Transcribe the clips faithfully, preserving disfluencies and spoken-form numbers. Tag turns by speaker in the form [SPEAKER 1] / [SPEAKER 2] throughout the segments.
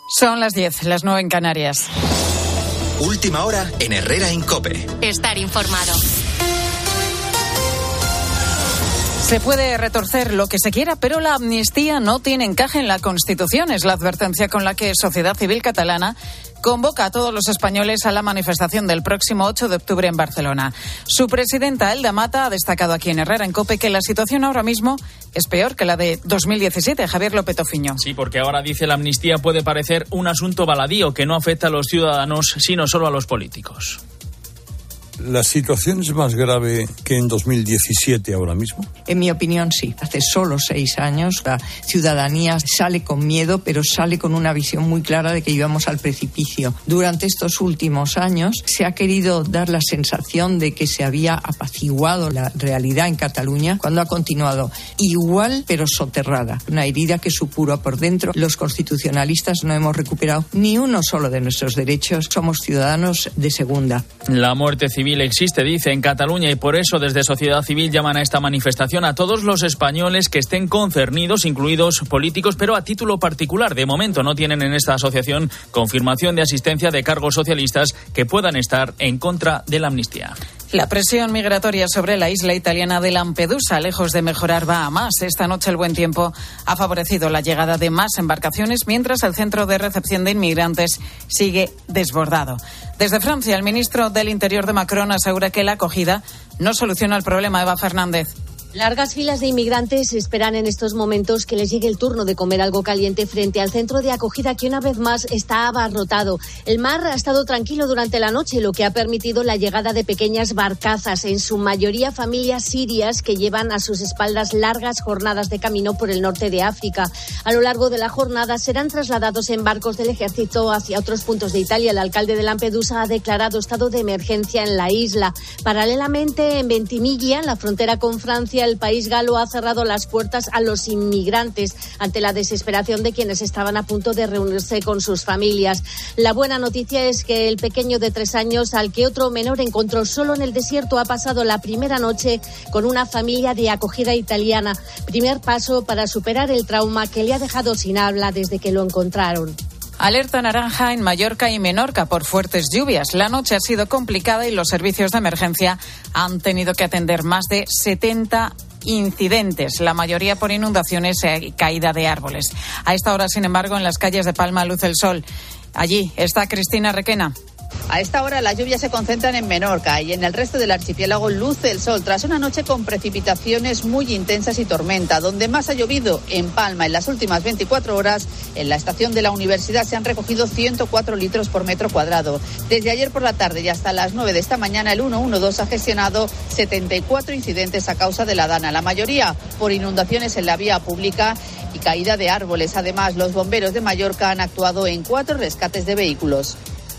[SPEAKER 1] Son las diez, las nueve en Canarias.
[SPEAKER 2] Última hora en Herrera en COPE.
[SPEAKER 3] Estar informado.
[SPEAKER 1] Se puede retorcer lo que se quiera, pero la amnistía no tiene encaje en la Constitución. Es la advertencia con la que Sociedad Civil Catalana convoca a todos los españoles a la manifestación del próximo ocho de octubre en Barcelona. Su presidenta, Elda Mata, ha destacado aquí en Herrera en COPE que la situación ahora mismo es peor que la de dos mil diecisiete. Javier López Ofiño.
[SPEAKER 4] Sí, porque ahora, dice, la amnistía puede parecer un asunto baladío que no afecta a los ciudadanos, sino solo a los políticos.
[SPEAKER 5] ¿La situación es más grave que en dos mil diecisiete ahora mismo?
[SPEAKER 6] En mi opinión, sí. Hace solo seis años la ciudadanía sale con miedo, pero sale con una visión muy clara de que íbamos al precipicio. Durante estos últimos años se ha querido dar la sensación de que se había apaciguado la realidad en Cataluña, cuando ha continuado igual, pero soterrada. Una herida que supura por dentro. Los constitucionalistas no hemos recuperado ni uno solo de nuestros derechos. Somos ciudadanos de segunda.
[SPEAKER 4] La muerte civil existe, dice, en Cataluña, y por eso desde Sociedad Civil llaman a esta manifestación a todos los españoles que estén concernidos, incluidos políticos, pero a título particular. De momento no tienen en esta asociación confirmación de asistencia de cargos socialistas que puedan estar en contra de la amnistía.
[SPEAKER 1] La presión migratoria sobre la isla italiana de Lampedusa, lejos de mejorar, va a más. Esta noche el buen tiempo ha favorecido la llegada de más embarcaciones, mientras el centro de recepción de inmigrantes sigue desbordado. Desde Francia, el ministro del Interior de Macron asegura que la acogida no soluciona el problema. Eva Fernández.
[SPEAKER 7] Largas filas de inmigrantes esperan en estos momentos que les llegue el turno de comer algo caliente frente al centro de acogida, que una vez más está abarrotado. El mar ha estado tranquilo durante la noche, lo que ha permitido la llegada de pequeñas barcazas, en su mayoría familias sirias que llevan a sus espaldas largas jornadas de camino por el norte de África. A lo largo de la jornada serán trasladados en barcos del ejército hacia otros puntos de Italia. El alcalde de Lampedusa ha declarado estado de emergencia en la isla. Paralelamente, en Ventimiglia, en la frontera con Francia, el país galo ha cerrado las puertas a los inmigrantes ante la desesperación de quienes estaban a punto de reunirse con sus familias. La buena noticia es que el pequeño de tres años, al que otro menor encontró solo en el desierto, ha pasado la primera noche con una familia de acogida italiana. Primer paso para superar el trauma que le ha dejado sin habla desde que lo encontraron.
[SPEAKER 1] Alerta naranja en Mallorca y Menorca por fuertes lluvias. La noche ha sido complicada y los servicios de emergencia han tenido que atender más de setenta incidentes, la mayoría por inundaciones y caída de árboles. A esta hora, sin embargo, en las calles de Palma luce el sol. Allí está Cristina Requena.
[SPEAKER 8] A esta hora las lluvias se concentran en Menorca y en el resto del archipiélago luce el sol tras una noche con precipitaciones muy intensas y tormenta. Donde más ha llovido, en Palma, en las últimas veinticuatro horas, en la estación de la universidad se han recogido ciento cuatro litros por metro cuadrado. Desde ayer por la tarde y hasta las nueve de esta mañana, el ciento doce ha gestionado setenta y cuatro incidentes a causa de la dana, la mayoría por inundaciones en la vía pública y caída de árboles. Además, los bomberos de Mallorca han actuado en cuatro rescates de vehículos.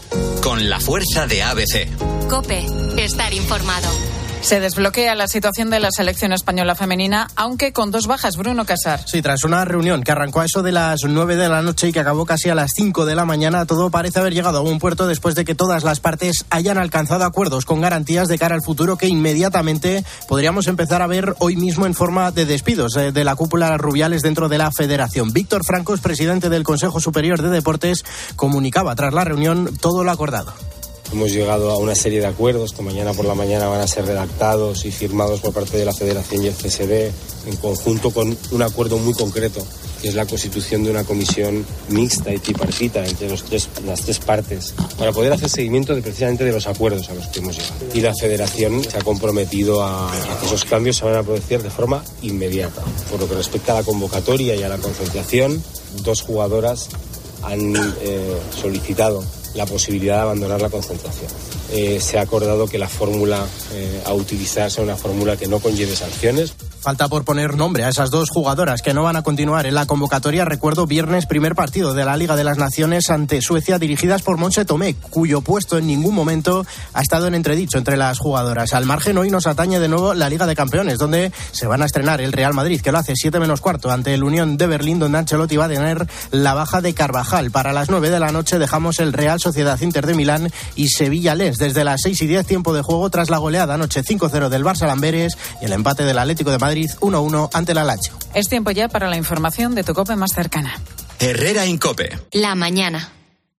[SPEAKER 2] Con la fuerza de A B C.
[SPEAKER 3] COPE, estar informado.
[SPEAKER 1] Se desbloquea la situación de la selección española femenina, aunque con dos bajas. Bruno Casar.
[SPEAKER 9] Sí, tras una reunión que arrancó a eso de las nueve de la noche y que acabó casi a las cinco de la mañana, todo parece haber llegado a un puerto después de que todas las partes hayan alcanzado acuerdos con garantías de cara al futuro que inmediatamente podríamos empezar a ver hoy mismo en forma de despidos eh, de la cúpula Rubiales dentro de la federación. Víctor Francos, presidente del Consejo Superior de Deportes, comunicaba tras la reunión todo lo acordado.
[SPEAKER 10] Hemos llegado a una serie de acuerdos que mañana por la mañana van a ser redactados y firmados por parte de la Federación y el C S D, en conjunto con un acuerdo muy concreto, que es la constitución de una comisión mixta y tripartita entre los tres, las tres partes, para poder hacer seguimiento de, precisamente de los acuerdos a los que hemos llegado. Y la Federación se ha comprometido a, a que esos cambios se van a producir de forma inmediata. Por lo que respecta a la convocatoria y a la concentración, dos jugadoras han eh, solicitado la posibilidad de abandonar la concentración. Eh, se ha acordado que la fórmula eh, a utilizar sea una fórmula que no conlleve sanciones.
[SPEAKER 9] Falta por poner nombre a esas dos jugadoras que no van a continuar en la convocatoria. Recuerdo viernes primer partido de la Liga de las Naciones ante Suecia, dirigidas por Montse Tomé, cuyo puesto en ningún momento ha estado en entredicho entre las jugadoras. Al margen, hoy nos atañe de nuevo la Liga de Campeones, donde se van a estrenar el Real Madrid, que lo hace siete menos cuarto ante el Unión de Berlín, donde Ancelotti va a tener la baja de Carvajal. Para las nueve de la noche dejamos el Real Sociedad Inter de Milán y Sevilla-Lens desde las seis y diez, tiempo de juego tras la goleada anoche cinco cero del Barça Lamberes y el empate del Atlético de Madrid uno uno ante la Lazio.
[SPEAKER 1] Es tiempo ya para la información de tu COPE más cercana.
[SPEAKER 2] Herrera Incope.
[SPEAKER 3] La mañana.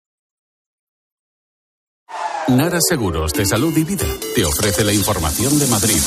[SPEAKER 11] Nara Seguros de Salud y Vida te ofrece la información de Madrid.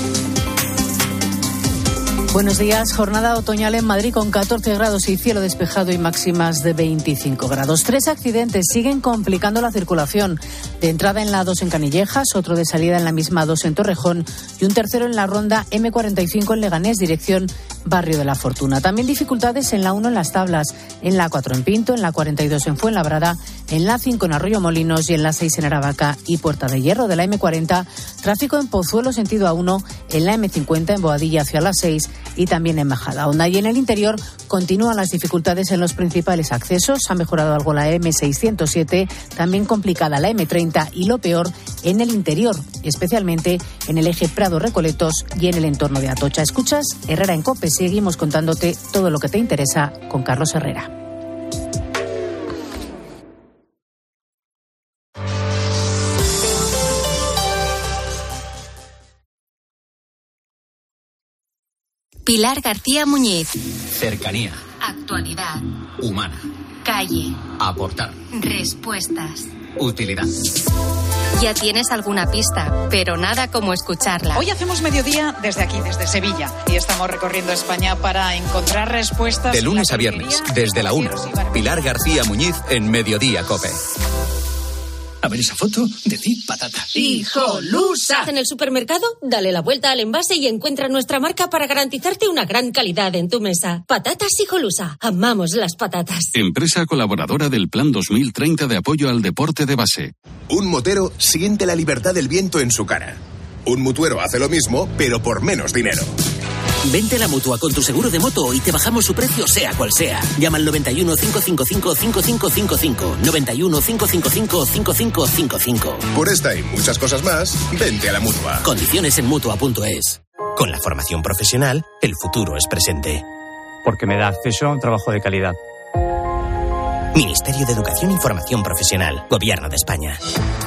[SPEAKER 12] Buenos días. Jornada otoñal en Madrid con catorce grados y cielo despejado y máximas de veinticinco grados. Tres accidentes siguen complicando la circulación. De entrada en la A dos en Canillejas, otro de salida en la misma A dos en Torrejón y un tercero en la ronda eme cuarenta y cinco en Leganés, dirección Barrio de la Fortuna. También dificultades en la uno en Las Tablas, en la A cuatro en Pinto, en la cuarenta y dos en Fuenlabrada, en la A cinco en Arroyo Molinos y en la seis en Aravaca y Puerta de Hierro. De la eme cuarenta, tráfico en Pozuelo sentido A uno, en la eme cincuenta en Boadilla hacia la seis y también en Majadahonda. Y en el interior continúan las dificultades en los principales accesos. Ha mejorado algo la eme seiscientos siete, también complicada la eme treinta y lo peor en el interior, especialmente en el eje Prado-Recoletos y en el entorno de Atocha. Escuchas Herrera en COPE. Seguimos contándote todo lo que te interesa con Carlos Herrera.
[SPEAKER 3] Pilar García Muñiz.
[SPEAKER 13] Cercanía.
[SPEAKER 3] Actualidad.
[SPEAKER 13] Humana.
[SPEAKER 3] Calle.
[SPEAKER 13] Aportar.
[SPEAKER 3] Respuestas.
[SPEAKER 13] Utilidad.
[SPEAKER 3] Ya tienes alguna pista, pero nada como escucharla.
[SPEAKER 1] Hoy hacemos mediodía desde aquí, desde Sevilla, y estamos recorriendo España para encontrar respuestas.
[SPEAKER 2] De lunes a viernes, desde la una. Pilar García Muñiz en Mediodía COPE.
[SPEAKER 13] A ver esa foto, decid patata.
[SPEAKER 14] ¡Hijolusa! En el supermercado, dale la vuelta al envase y encuentra nuestra marca para garantizarte una gran calidad en tu mesa. Patatas Hijolusa. Amamos las patatas.
[SPEAKER 11] Empresa colaboradora del Plan dos mil treinta de apoyo al deporte de base.
[SPEAKER 15] Un motero siente la libertad del viento en su cara. Un mutuero hace lo mismo, pero por menos dinero.
[SPEAKER 16] Vente a la Mutua con tu seguro de moto y te bajamos su precio sea cual sea. Llama al noventa y uno, cinco cinco cinco, cinco cinco cinco cinco. noventa y uno, cinco cinco cinco, cinco cinco cinco cinco.
[SPEAKER 15] Por esta y muchas cosas más, vente a la Mutua.
[SPEAKER 16] Condiciones en mutua punto es.
[SPEAKER 17] Con la formación profesional, el futuro es presente.
[SPEAKER 18] Porque me da acceso a un trabajo de calidad.
[SPEAKER 17] Ministerio de Educación y Formación Profesional. Gobierno de España.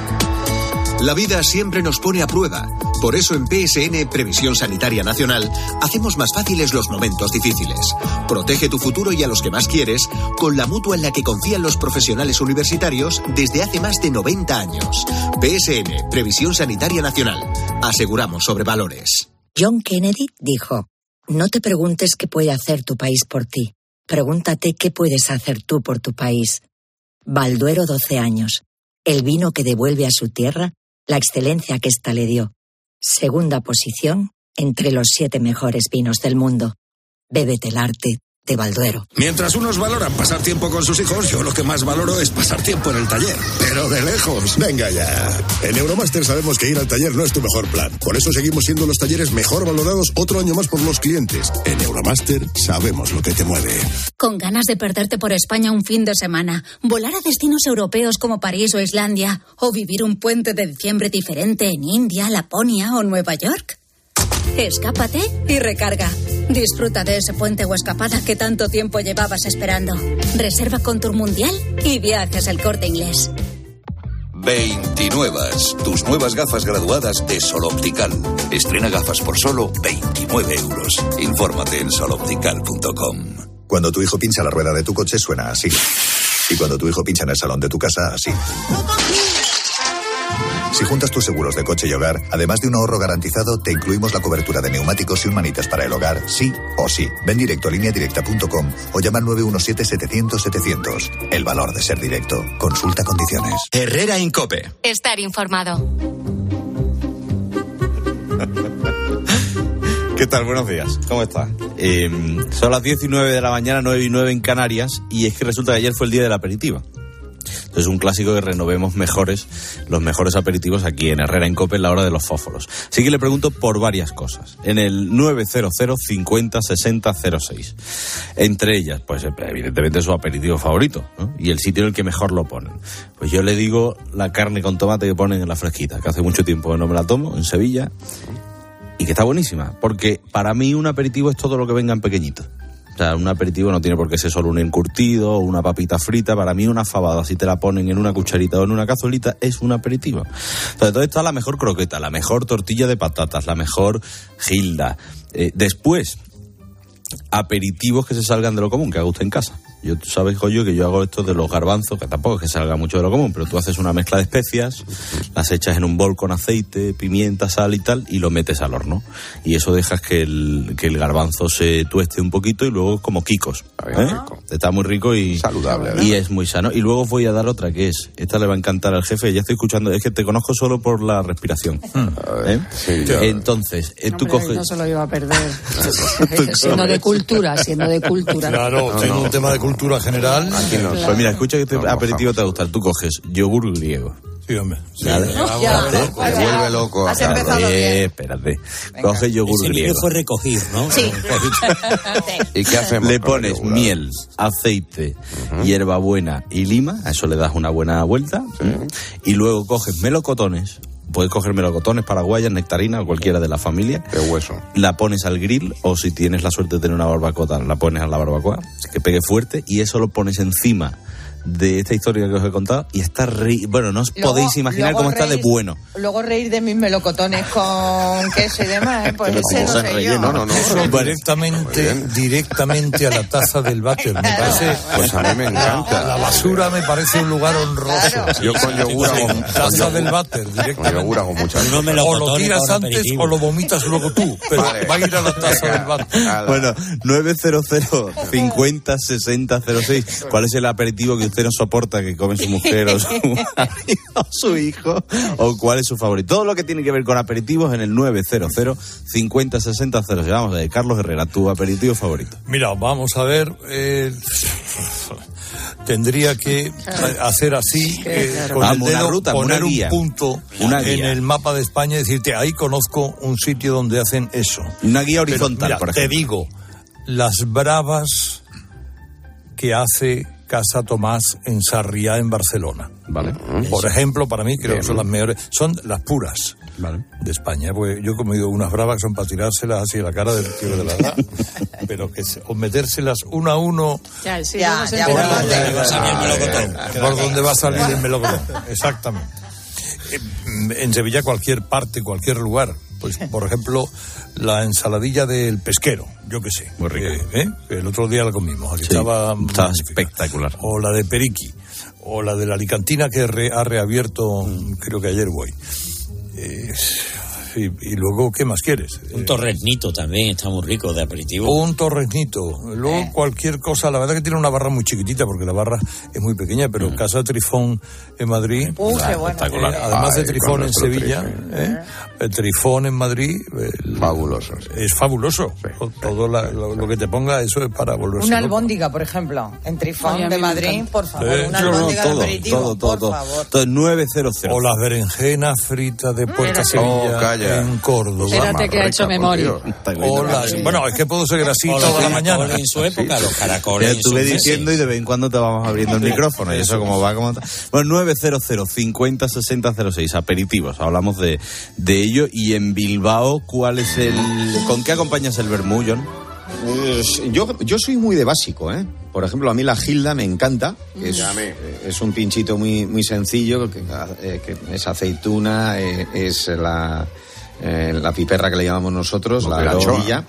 [SPEAKER 19] La vida siempre nos pone a prueba. Por eso en P S N Previsión Sanitaria Nacional hacemos más fáciles los momentos difíciles. Protege tu futuro y a los que más quieres con la mutua en la que confían los profesionales universitarios desde hace más de noventa años. P S N Previsión Sanitaria Nacional. Aseguramos sobre valores.
[SPEAKER 20] John Kennedy dijo: no te preguntes qué puede hacer tu país por ti. Pregúntate qué puedes hacer tú por tu país. Balduero doce años. El vino que devuelve a su tierra la excelencia que ésta le dio. Segunda posición entre los siete mejores vinos del mundo. Bébete el arte de Balduero.
[SPEAKER 21] Mientras unos valoran pasar tiempo con sus hijos, yo lo que más valoro es pasar tiempo en el taller. Pero de lejos.
[SPEAKER 22] Venga ya. En Euromaster sabemos que ir al taller no es tu mejor plan. Por eso seguimos siendo los talleres mejor valorados otro año más por los clientes. En Euromaster sabemos lo que te mueve.
[SPEAKER 23] Con ganas de perderte por España un fin de semana, volar a destinos europeos como París o Islandia, o vivir un puente de diciembre diferente en India, Laponia o Nueva York. Escápate y recarga. Disfruta de ese puente o escapada que tanto tiempo llevabas esperando. Reserva con Tour Mundial y Viajes El Corte Inglés.
[SPEAKER 24] veintinuevas, tus nuevas gafas graduadas de Sol Optical. Estrena gafas por solo veintinueve euros. Infórmate en sol optical punto com.
[SPEAKER 25] Cuando tu hijo pincha la rueda de tu coche suena así. Y cuando tu hijo pincha en el salón de tu casa, así. Si juntas tus seguros de coche y hogar, además de un ahorro garantizado, te incluimos la cobertura de neumáticos y un manitas para el hogar, sí o sí. Ven directo a línea directa punto com o llama al nueve uno siete, setecientos, setecientos. El valor de ser directo. Consulta condiciones.
[SPEAKER 2] Herrera Incope.
[SPEAKER 3] Estar informado.
[SPEAKER 26] ¿Qué tal? Buenos días. ¿Cómo estás? Eh, son las diez y nueve de la mañana, nueve y nueve en Canarias, y es que resulta que ayer fue el día del aperitivo. Entonces, un clásico que renovemos mejores, los mejores aperitivos aquí en Herrera en COPE en la hora de los fósforos. Así que le pregunto por varias cosas. En el nueve cero cero, cincuenta, sesenta, cero seis. Entre ellas, pues evidentemente su aperitivo favorito, ¿no? Y el sitio en el que mejor lo ponen. Pues yo le digo la carne con tomate que ponen en la fresquita, que hace mucho tiempo que no me la tomo, en Sevilla, y que está buenísima. Porque para mí un aperitivo es todo lo que venga en pequeñito. O sea, un aperitivo no tiene por qué ser solo un encurtido o una papita frita. Para mí una fabada, si te la ponen en una cucharita o en una cazuelita, es un aperitivo. Entonces, entonces está la mejor croqueta, la mejor tortilla de patatas, la mejor gilda. Eh, después, aperitivos que se salgan de lo común, que haga usted en casa. Yo, tú sabes, Goyo, que yo hago esto de los garbanzos, que tampoco es que salga mucho de lo común, pero tú haces una mezcla de especias, las echas en un bol con aceite, pimienta, sal y tal, y lo metes al horno. Y eso dejas que el, que el garbanzo se tueste un poquito y luego como quicos. ¿eh? Está muy rico y
[SPEAKER 4] saludable.
[SPEAKER 26] Y es muy sano. Y luego os voy a dar otra que es, esta le va a encantar al jefe, ya estoy escuchando, es que te conozco solo por la respiración. ¿eh? Sí, Entonces, eh, tú
[SPEAKER 12] Hombre,
[SPEAKER 26] coges...
[SPEAKER 12] no se lo iba a perder. Siendo de cultura, siendo de cultura.
[SPEAKER 21] Claro,
[SPEAKER 4] No,
[SPEAKER 21] tengo
[SPEAKER 4] no.
[SPEAKER 21] un tema de cultura general.
[SPEAKER 4] Aquí no.
[SPEAKER 26] Pues mira, escucha que este
[SPEAKER 4] No,
[SPEAKER 26] aperitivo
[SPEAKER 4] bajamos.
[SPEAKER 26] te va a gustar. Tú coges yogur griego.
[SPEAKER 21] Sí, hombre. Sí,
[SPEAKER 26] ¿Vale?
[SPEAKER 12] Ya.
[SPEAKER 4] Me vuelve loco.
[SPEAKER 1] Has
[SPEAKER 4] acá.
[SPEAKER 1] empezado bien.
[SPEAKER 26] Eh, espérate. Coges yogur
[SPEAKER 16] Ese vídeo
[SPEAKER 26] griego.
[SPEAKER 16] fue recogido, ¿no?
[SPEAKER 1] Sí.
[SPEAKER 4] ¿Y qué hacemos?
[SPEAKER 26] Le
[SPEAKER 4] con
[SPEAKER 26] pones
[SPEAKER 4] el yogur?
[SPEAKER 26] miel, aceite, hierbabuena y lima. A eso le das una buena vuelta. Y luego coges melocotones. Puedes coger melocotones, paraguayas, nectarina o cualquiera de la familia.
[SPEAKER 4] De hueso.
[SPEAKER 26] La pones al grill o si tienes la suerte de tener una barbacoa, la pones a la barbacoa, que pegue fuerte y eso lo pones encima de esta historia que os he contado y está ri... bueno, no os
[SPEAKER 1] Luego-
[SPEAKER 26] podéis imaginar
[SPEAKER 1] luego
[SPEAKER 26] cómo está de
[SPEAKER 1] reír-
[SPEAKER 26] bueno.
[SPEAKER 1] Luego reír de mis melocotones con queso y demás, ¿eh? Pues ese no sé yo.
[SPEAKER 4] No, no, no.
[SPEAKER 21] Eso directamente, directamente a la taza del váter. Me parece,
[SPEAKER 4] Pues a mí me encanta.
[SPEAKER 21] la basura me parece un lugar honroso.
[SPEAKER 1] Claro.
[SPEAKER 4] Yo con yogur hago, con
[SPEAKER 21] Taza
[SPEAKER 4] yogur-
[SPEAKER 21] del váter,
[SPEAKER 4] con
[SPEAKER 21] directamente.
[SPEAKER 4] yogur hago muchas
[SPEAKER 16] Uno me
[SPEAKER 4] cosas.
[SPEAKER 16] lo
[SPEAKER 21] O lo
[SPEAKER 16] botones
[SPEAKER 21] tiras
[SPEAKER 16] para un
[SPEAKER 21] antes
[SPEAKER 16] aperitivo.
[SPEAKER 21] o lo vomitas luego tú, pero
[SPEAKER 4] Vale.
[SPEAKER 21] va a ir a la taza del váter.
[SPEAKER 4] Ala.
[SPEAKER 26] Bueno, nueve cero cero cincuenta sesenta cero seis. ¿Cuál es el aperitivo que usted no soporta que come su mujer o su marido o su hijo? ¿O cuál es su favorito? Todo lo que tiene que ver con aperitivos en el nueve cero cero cincuenta sesenta cero seis. Vamos a ver, Carlos Herrera, tu aperitivo favorito.
[SPEAKER 21] Mira, vamos a ver. eh, tendría que hacer así, eh, con
[SPEAKER 26] Vamos,
[SPEAKER 21] el
[SPEAKER 26] una
[SPEAKER 21] dedo,
[SPEAKER 26] ruta,
[SPEAKER 21] poner
[SPEAKER 26] una
[SPEAKER 21] un
[SPEAKER 26] guía.
[SPEAKER 21] punto
[SPEAKER 26] Una
[SPEAKER 21] en
[SPEAKER 26] guía.
[SPEAKER 21] el mapa de España y decirte, ahí conozco un sitio donde hacen eso.
[SPEAKER 26] Una guía
[SPEAKER 21] Pero,
[SPEAKER 26] horizontal,
[SPEAKER 21] mira,
[SPEAKER 26] por
[SPEAKER 21] te
[SPEAKER 26] ejemplo.
[SPEAKER 21] digo, las bravas que hace Casa Tomás en Sarriá, en Barcelona.
[SPEAKER 26] Vale.
[SPEAKER 21] Por ejemplo, para mí creo
[SPEAKER 4] Bien.
[SPEAKER 21] que son las mejores, son las puras
[SPEAKER 26] Vale.
[SPEAKER 21] de España, porque yo he comido unas bravas que son para tirárselas así a la cara del tío de la edad, pero que se- o metérselas uno a uno
[SPEAKER 12] Ya, sí,
[SPEAKER 1] Ya,
[SPEAKER 12] vamos a
[SPEAKER 1] ya,
[SPEAKER 21] por
[SPEAKER 1] por
[SPEAKER 12] entender.
[SPEAKER 21] donde,
[SPEAKER 16] va a salir el melocotón.
[SPEAKER 21] por donde va a salir el melocotón, exactamente. Eh, En Sevilla cualquier parte, cualquier lugar, pues por ejemplo la ensaladilla del pesquero, yo qué sé,
[SPEAKER 26] Muy rica.
[SPEAKER 21] eh, ¿eh? El otro día la comimos, aquí
[SPEAKER 26] Sí,
[SPEAKER 21] estaba,
[SPEAKER 26] está
[SPEAKER 21] magnífica.
[SPEAKER 26] espectacular.
[SPEAKER 21] O la de Periqui, o la de la Alicantina que re- ha reabierto,
[SPEAKER 26] Mm.
[SPEAKER 21] creo que ayer voy. Eh, y, y luego, ¿qué más quieres?
[SPEAKER 16] Un
[SPEAKER 21] Eh,
[SPEAKER 16] torreznito también está muy rico de aperitivo.
[SPEAKER 21] un torreznito. Luego cualquier cosa, la verdad que tiene una barra muy chiquitita porque la barra es muy pequeña, pero Casa Trifón en Madrid,
[SPEAKER 1] Uh, qué bueno.
[SPEAKER 21] eh, además de
[SPEAKER 4] Ay,
[SPEAKER 21] Trifón
[SPEAKER 4] con
[SPEAKER 21] en
[SPEAKER 4] nuestro
[SPEAKER 21] Sevilla,
[SPEAKER 4] Trifón.
[SPEAKER 21] ¿eh? El Trifón en Madrid, el-
[SPEAKER 4] Fabuloso. sí.
[SPEAKER 21] es fabuloso. Todo la- lo, lo que te ponga, eso es para volverse
[SPEAKER 1] Una
[SPEAKER 21] loco.
[SPEAKER 1] albóndiga, por ejemplo, en Trifón
[SPEAKER 12] Oye, a mí
[SPEAKER 1] de
[SPEAKER 12] me
[SPEAKER 1] Madrid,
[SPEAKER 12] encanta.
[SPEAKER 1] por favor,
[SPEAKER 21] Sí.
[SPEAKER 1] una
[SPEAKER 21] No, no,
[SPEAKER 1] albóndiga de
[SPEAKER 26] todo,
[SPEAKER 1] aperitivo,
[SPEAKER 26] todo, todo,
[SPEAKER 1] por
[SPEAKER 26] todo.
[SPEAKER 1] favor.
[SPEAKER 26] Entonces, nueve cero cero.
[SPEAKER 21] O las berenjenas fritas de Puerta Sevilla
[SPEAKER 4] Oh, calla.
[SPEAKER 21] en Córdoba.
[SPEAKER 12] Espérate que ha hecho memoria.
[SPEAKER 21] O las- bueno, es que puedo seguir así
[SPEAKER 16] O
[SPEAKER 21] toda
[SPEAKER 16] los
[SPEAKER 21] la mañana.
[SPEAKER 16] caracoles en su época, los caracoles
[SPEAKER 26] Ya
[SPEAKER 16] en su
[SPEAKER 26] estuve
[SPEAKER 16] meses.
[SPEAKER 26] diciendo y de vez en cuando te vamos abriendo el micrófono y eso como va, como está. Bueno, nueve cero cero cincuenta sesenta cero seis, aperitivos, hablamos de, de ello. Y en Bilbao, ¿cuál es el... ¿Con qué acompañas el vermú, John?
[SPEAKER 5] Pues, yo, yo soy muy de básico, ¿eh? Por ejemplo, a mí la Gilda me encanta. Es,
[SPEAKER 4] Ya me-
[SPEAKER 5] es un pinchito muy, muy sencillo, que, eh, que es aceituna, eh, es la, eh, la piperra que le llamamos nosotros, la
[SPEAKER 4] Boquerón.
[SPEAKER 5] anchoa,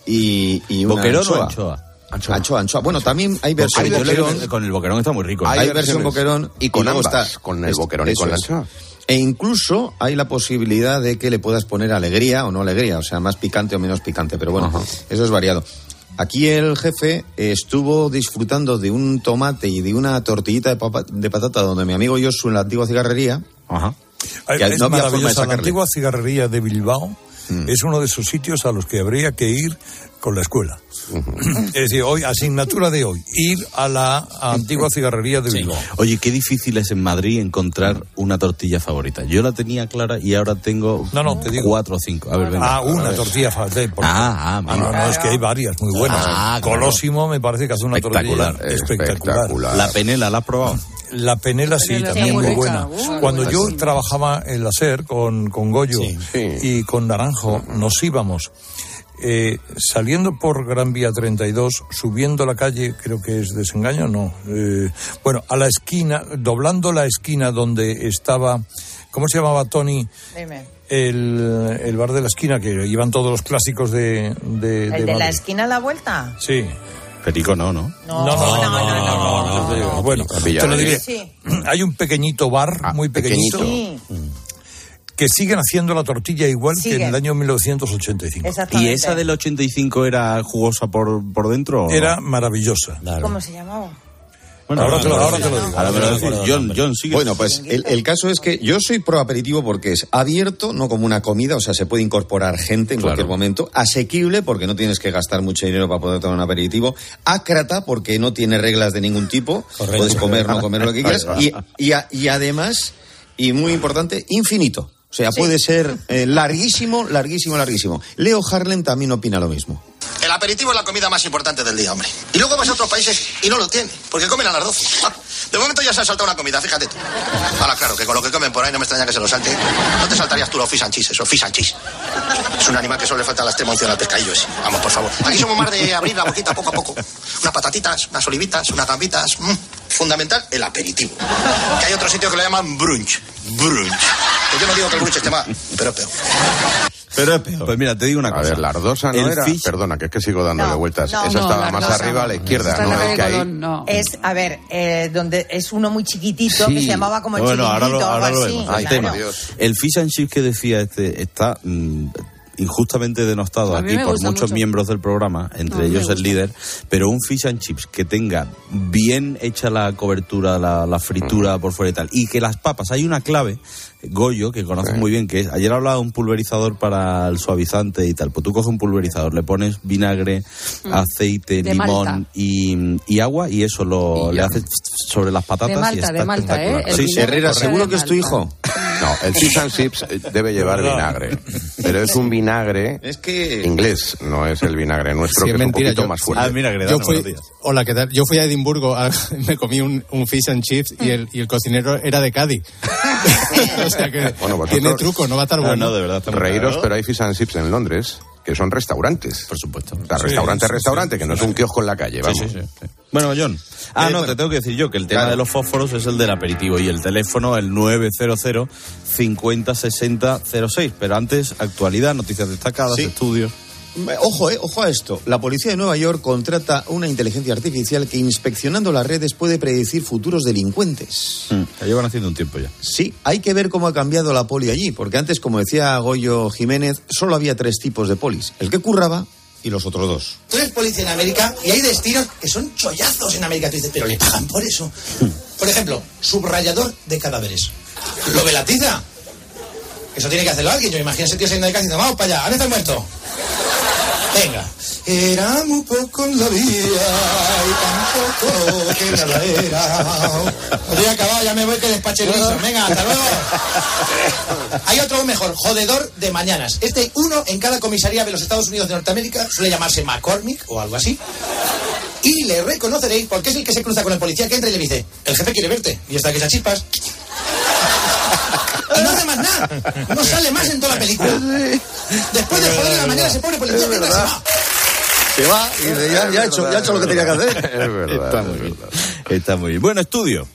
[SPEAKER 5] y, y una
[SPEAKER 26] ¿Boquerón o
[SPEAKER 5] anchoa.
[SPEAKER 26] anchoa?
[SPEAKER 5] Anchoa, anchoa. Bueno, también hay versión
[SPEAKER 26] Porque yo le-
[SPEAKER 5] boquerón.
[SPEAKER 26] con el boquerón está muy rico.
[SPEAKER 5] Hay,
[SPEAKER 4] Hay
[SPEAKER 5] versión
[SPEAKER 4] versiones.
[SPEAKER 5] boquerón
[SPEAKER 4] Y con
[SPEAKER 5] luego
[SPEAKER 4] ambas,
[SPEAKER 5] está-
[SPEAKER 4] con el
[SPEAKER 5] es-
[SPEAKER 4] boquerón y
[SPEAKER 5] eso
[SPEAKER 4] con la
[SPEAKER 5] es.
[SPEAKER 4] anchoa.
[SPEAKER 5] E incluso hay la posibilidad de que le puedas poner alegría o no alegría, o sea, más picante o menos picante, pero bueno,
[SPEAKER 4] Ajá.
[SPEAKER 5] eso es variado. Aquí el jefe estuvo disfrutando de un tomate y de una tortillita de, papa- de patata donde mi amigo Josu en la antigua cigarrería.
[SPEAKER 26] Ajá.
[SPEAKER 21] Ay,
[SPEAKER 5] que
[SPEAKER 21] es
[SPEAKER 5] no había forma de
[SPEAKER 21] maravillosa. La
[SPEAKER 5] sacarle.
[SPEAKER 21] antigua cigarrería de Bilbao es uno de esos sitios a los que habría que ir con la escuela. Es decir, hoy, asignatura de hoy, ir a la antigua cigarrería de Bilbao.
[SPEAKER 26] Oye, qué difícil es en Madrid encontrar una tortilla favorita. Yo la tenía clara y ahora tengo
[SPEAKER 21] No, no, te digo.
[SPEAKER 26] cuatro o cinco. A ver, venga.
[SPEAKER 21] Ah, una
[SPEAKER 26] A ver.
[SPEAKER 21] tortilla favorita. porque-
[SPEAKER 26] Ah, ah,
[SPEAKER 21] Ah,
[SPEAKER 26] mira.
[SPEAKER 21] no, no, es que hay varias muy buenas.
[SPEAKER 26] Ah, claro.
[SPEAKER 21] Colosimo me parece que hace una
[SPEAKER 26] Espectacular,
[SPEAKER 21] tortilla espectacular.
[SPEAKER 4] espectacular.
[SPEAKER 26] La penela, ¿la has probado?
[SPEAKER 21] La penela sí,
[SPEAKER 12] Penela
[SPEAKER 21] también
[SPEAKER 12] sí,
[SPEAKER 21] muy
[SPEAKER 12] muy
[SPEAKER 21] buena.
[SPEAKER 12] rica. Uh,
[SPEAKER 21] Cuando yo
[SPEAKER 12] buenísima.
[SPEAKER 21] trabajaba en la SER con, con Goyo
[SPEAKER 4] Sí.
[SPEAKER 21] y con Naranjo, nos íbamos eh, saliendo por Gran Vía treinta y dos, subiendo la calle, creo que es Desengaño, no. Eh, bueno, a la esquina, doblando la esquina donde estaba, ¿cómo se llamaba, Tony?
[SPEAKER 1] Dime.
[SPEAKER 21] El, el bar de la esquina, que iban todos los clásicos de... de,
[SPEAKER 1] ¿El de la
[SPEAKER 21] Madrid.
[SPEAKER 1] esquina a la vuelta?
[SPEAKER 21] Sí.
[SPEAKER 26] Perico no, ¿no?
[SPEAKER 1] No, no, no, no, no, no, no,
[SPEAKER 21] no, no. Bueno, te lo diré.
[SPEAKER 1] Sí.
[SPEAKER 21] Hay un pequeñito bar,
[SPEAKER 4] Ah,
[SPEAKER 21] muy pequeñito,
[SPEAKER 1] Sí.
[SPEAKER 21] que siguen haciendo la tortilla igual que
[SPEAKER 1] Siguen.
[SPEAKER 21] en el año mil novecientos ochenta y cinco.
[SPEAKER 26] ¿Y
[SPEAKER 1] Exactamente.
[SPEAKER 26] esa del ochenta y cinco era jugosa por, por dentro? ¿o no?
[SPEAKER 21] Era maravillosa.
[SPEAKER 1] ¿Cómo se llamaba?
[SPEAKER 26] Bueno,
[SPEAKER 21] ahora, te lo, ahora te lo digo.
[SPEAKER 26] Ahora me lo decís. John, John, sigue.
[SPEAKER 5] Bueno, pues el, el caso es que yo soy pro aperitivo porque es abierto, no como una comida, o sea, se puede incorporar gente en
[SPEAKER 26] Claro.
[SPEAKER 5] cualquier momento, asequible porque no tienes que gastar mucho dinero para poder tomar un aperitivo, ácrata porque no tiene reglas de ningún tipo,
[SPEAKER 21] Correcto.
[SPEAKER 5] puedes comer, no comer lo que quieras,
[SPEAKER 21] Ahí
[SPEAKER 5] y, y, a- y además, y muy importante, infinito. O sea, puede ser eh, larguísimo, larguísimo, larguísimo. Leo Harlem también opina lo mismo.
[SPEAKER 6] El aperitivo es la comida más importante del día, hombre. Y luego vas a otros países y no lo tienen, porque comen a las doce. Ah, de momento ya se ha saltado una comida, fíjate tú. Ahora, claro, que con lo que comen por ahí no me extraña que se lo salte. No te saltarías tú los fish and cheese, eso, fish and cheese. Es un animal que solo le falta la extrema unción al pescadillo ese. Vamos, por favor. Aquí somos más de abrir la boquita poco a poco. Unas patatitas, unas olivitas, unas gambitas. Mm. Fundamental, el aperitivo. Que hay otro sitio que lo llaman brunch. Brunch. Que yo no digo que el brunch esté mal, pero es peor.
[SPEAKER 26] Pero es peor. Pues mira, te digo una
[SPEAKER 4] A
[SPEAKER 26] cosa.
[SPEAKER 4] ver, la ardosa no
[SPEAKER 26] El
[SPEAKER 4] era...
[SPEAKER 26] fish-
[SPEAKER 4] Perdona, que es que sigo dándole
[SPEAKER 7] No,
[SPEAKER 4] vueltas.
[SPEAKER 7] no,
[SPEAKER 4] Esa
[SPEAKER 7] no,
[SPEAKER 4] estaba
[SPEAKER 7] la
[SPEAKER 4] más
[SPEAKER 7] ardosa
[SPEAKER 4] arriba a
[SPEAKER 7] no.
[SPEAKER 4] la izquierda,
[SPEAKER 7] Está en
[SPEAKER 4] ¿no?
[SPEAKER 7] la
[SPEAKER 4] Es que ahí...
[SPEAKER 7] algodón, no.
[SPEAKER 8] Es, a ver, eh, donde es uno muy chiquitito que
[SPEAKER 26] Sí.
[SPEAKER 8] se llamaba como el
[SPEAKER 26] Bueno, ahora
[SPEAKER 8] chiringuito
[SPEAKER 26] lo,
[SPEAKER 8] o
[SPEAKER 26] ahora
[SPEAKER 8] algo
[SPEAKER 26] lo
[SPEAKER 8] así.
[SPEAKER 26] vemos.
[SPEAKER 8] Claro.
[SPEAKER 26] El tema. El fish and chips que decía este está mm, injustamente denostado
[SPEAKER 7] A mí
[SPEAKER 26] aquí
[SPEAKER 7] me
[SPEAKER 26] por
[SPEAKER 7] gusta
[SPEAKER 26] muchos
[SPEAKER 7] mucho.
[SPEAKER 26] miembros del programa, entre
[SPEAKER 7] No, me
[SPEAKER 26] ellos el
[SPEAKER 7] gusta.
[SPEAKER 26] líder, pero un fish and chips que tenga bien hecha la cobertura, la, la fritura por fuera y tal, y que las papas, hay una clave, Goyo, que conoces
[SPEAKER 4] Sí.
[SPEAKER 26] muy bien, que es, ayer hablaba de un pulverizador para el suavizante y tal, pues tú coges un pulverizador, le pones vinagre,
[SPEAKER 7] Mm.
[SPEAKER 26] aceite,
[SPEAKER 7] De
[SPEAKER 26] limón
[SPEAKER 7] Malta.
[SPEAKER 26] y, y agua, y eso lo
[SPEAKER 7] Y
[SPEAKER 26] le
[SPEAKER 7] ya.
[SPEAKER 26] haces sobre las patatas
[SPEAKER 7] De Malta,
[SPEAKER 26] y está
[SPEAKER 7] de Malta, ¿eh?
[SPEAKER 26] espectacular.
[SPEAKER 7] El
[SPEAKER 26] Sí, sí,
[SPEAKER 7] vinagre
[SPEAKER 5] Herrera,
[SPEAKER 7] corre
[SPEAKER 5] ¿seguro
[SPEAKER 7] de
[SPEAKER 5] que es tu
[SPEAKER 7] Malta.
[SPEAKER 5] hijo?
[SPEAKER 4] No, el fish and chips eh, debe llevar
[SPEAKER 21] verdad.
[SPEAKER 4] vinagre. Pero es un vinagre
[SPEAKER 5] Es que...
[SPEAKER 4] inglés, no es el vinagre nuestro,
[SPEAKER 9] Sí,
[SPEAKER 4] que
[SPEAKER 9] es
[SPEAKER 4] es
[SPEAKER 9] mentira,
[SPEAKER 4] un poquito
[SPEAKER 9] yo-
[SPEAKER 4] más fuerte.
[SPEAKER 26] Ah, mira, que le
[SPEAKER 9] Yo
[SPEAKER 26] dan
[SPEAKER 9] fui,
[SPEAKER 26] buenos días.
[SPEAKER 9] hola, ¿qué tal? Yo fui a Edimburgo, a- me comí un, un fish and chips y el, y el cocinero era de Cádiz. O sea que
[SPEAKER 4] Bueno, vosotros-
[SPEAKER 9] tiene truco, no va a estar
[SPEAKER 26] No,
[SPEAKER 9] bueno.
[SPEAKER 26] no, de verdad. está muy
[SPEAKER 4] Reíros,
[SPEAKER 26] claro.
[SPEAKER 4] pero hay fish and chips en Londres que son restaurantes.
[SPEAKER 26] Por supuesto.
[SPEAKER 4] O sea,
[SPEAKER 21] Sí,
[SPEAKER 4] restaurante,
[SPEAKER 21] sí,
[SPEAKER 4] restaurante,
[SPEAKER 21] sí.
[SPEAKER 4] que no es un kiosco en la calle,
[SPEAKER 26] Sí,
[SPEAKER 4] vamos.
[SPEAKER 26] sí, sí, sí. Bueno, John. Ah,
[SPEAKER 5] Eh,
[SPEAKER 26] no,
[SPEAKER 5] bueno.
[SPEAKER 26] te tengo que decir yo que el tema
[SPEAKER 5] Claro.
[SPEAKER 26] de los fósforos es el del aperitivo y el teléfono el nueve cero cero cincuenta sesenta cero seis. Pero antes, actualidad, noticias destacadas,
[SPEAKER 5] Sí.
[SPEAKER 26] estudios.
[SPEAKER 5] Ojo, eh, ojo a esto. La policía de Nueva York contrata una inteligencia artificial que inspeccionando las redes puede predecir futuros delincuentes.
[SPEAKER 26] Mm, la llevan haciendo un tiempo ya.
[SPEAKER 5] Sí, hay que ver cómo ha cambiado la poli allí, porque antes, como decía Goyo Jiménez, solo había tres tipos de polis. El que curraba y los otros dos.
[SPEAKER 10] Tú eres policía en América y hay destinos que son chollazos en América. Tú dices, pero le pagan por eso. Por ejemplo, subrayador de cadáveres. ¿Lo ve la tiza? Eso tiene que hacerlo alguien. Yo me imagino a ese tío saliendo de casa y diciendo, vamos para allá, ¿dónde está el muerto? Venga. Era muy poco en la vida y tampoco que nada era. Estoy acabado, ya me voy que despache el guiso. Venga, hasta luego. Hay otro mejor, jodedor de mañanas. Este hay uno en cada comisaría de los Estados Unidos de Norteamérica, suele llamarse McCormick o algo así. Y le reconoceréis porque es el que se cruza con el policía que entra y le dice, el jefe quiere verte. Y está que echa chispas. Y no hace más nada. No sale más en toda la película. Después de joder de la mañana ese pobre policía que entra y se va.
[SPEAKER 5] Se va y dice, ya, ya, ha hecho, ya ha hecho lo que tenía que hacer.
[SPEAKER 4] Es verdad.
[SPEAKER 26] Está
[SPEAKER 4] es
[SPEAKER 26] muy bien.
[SPEAKER 4] verdad.
[SPEAKER 26] Está muy bien. Bueno, estudio.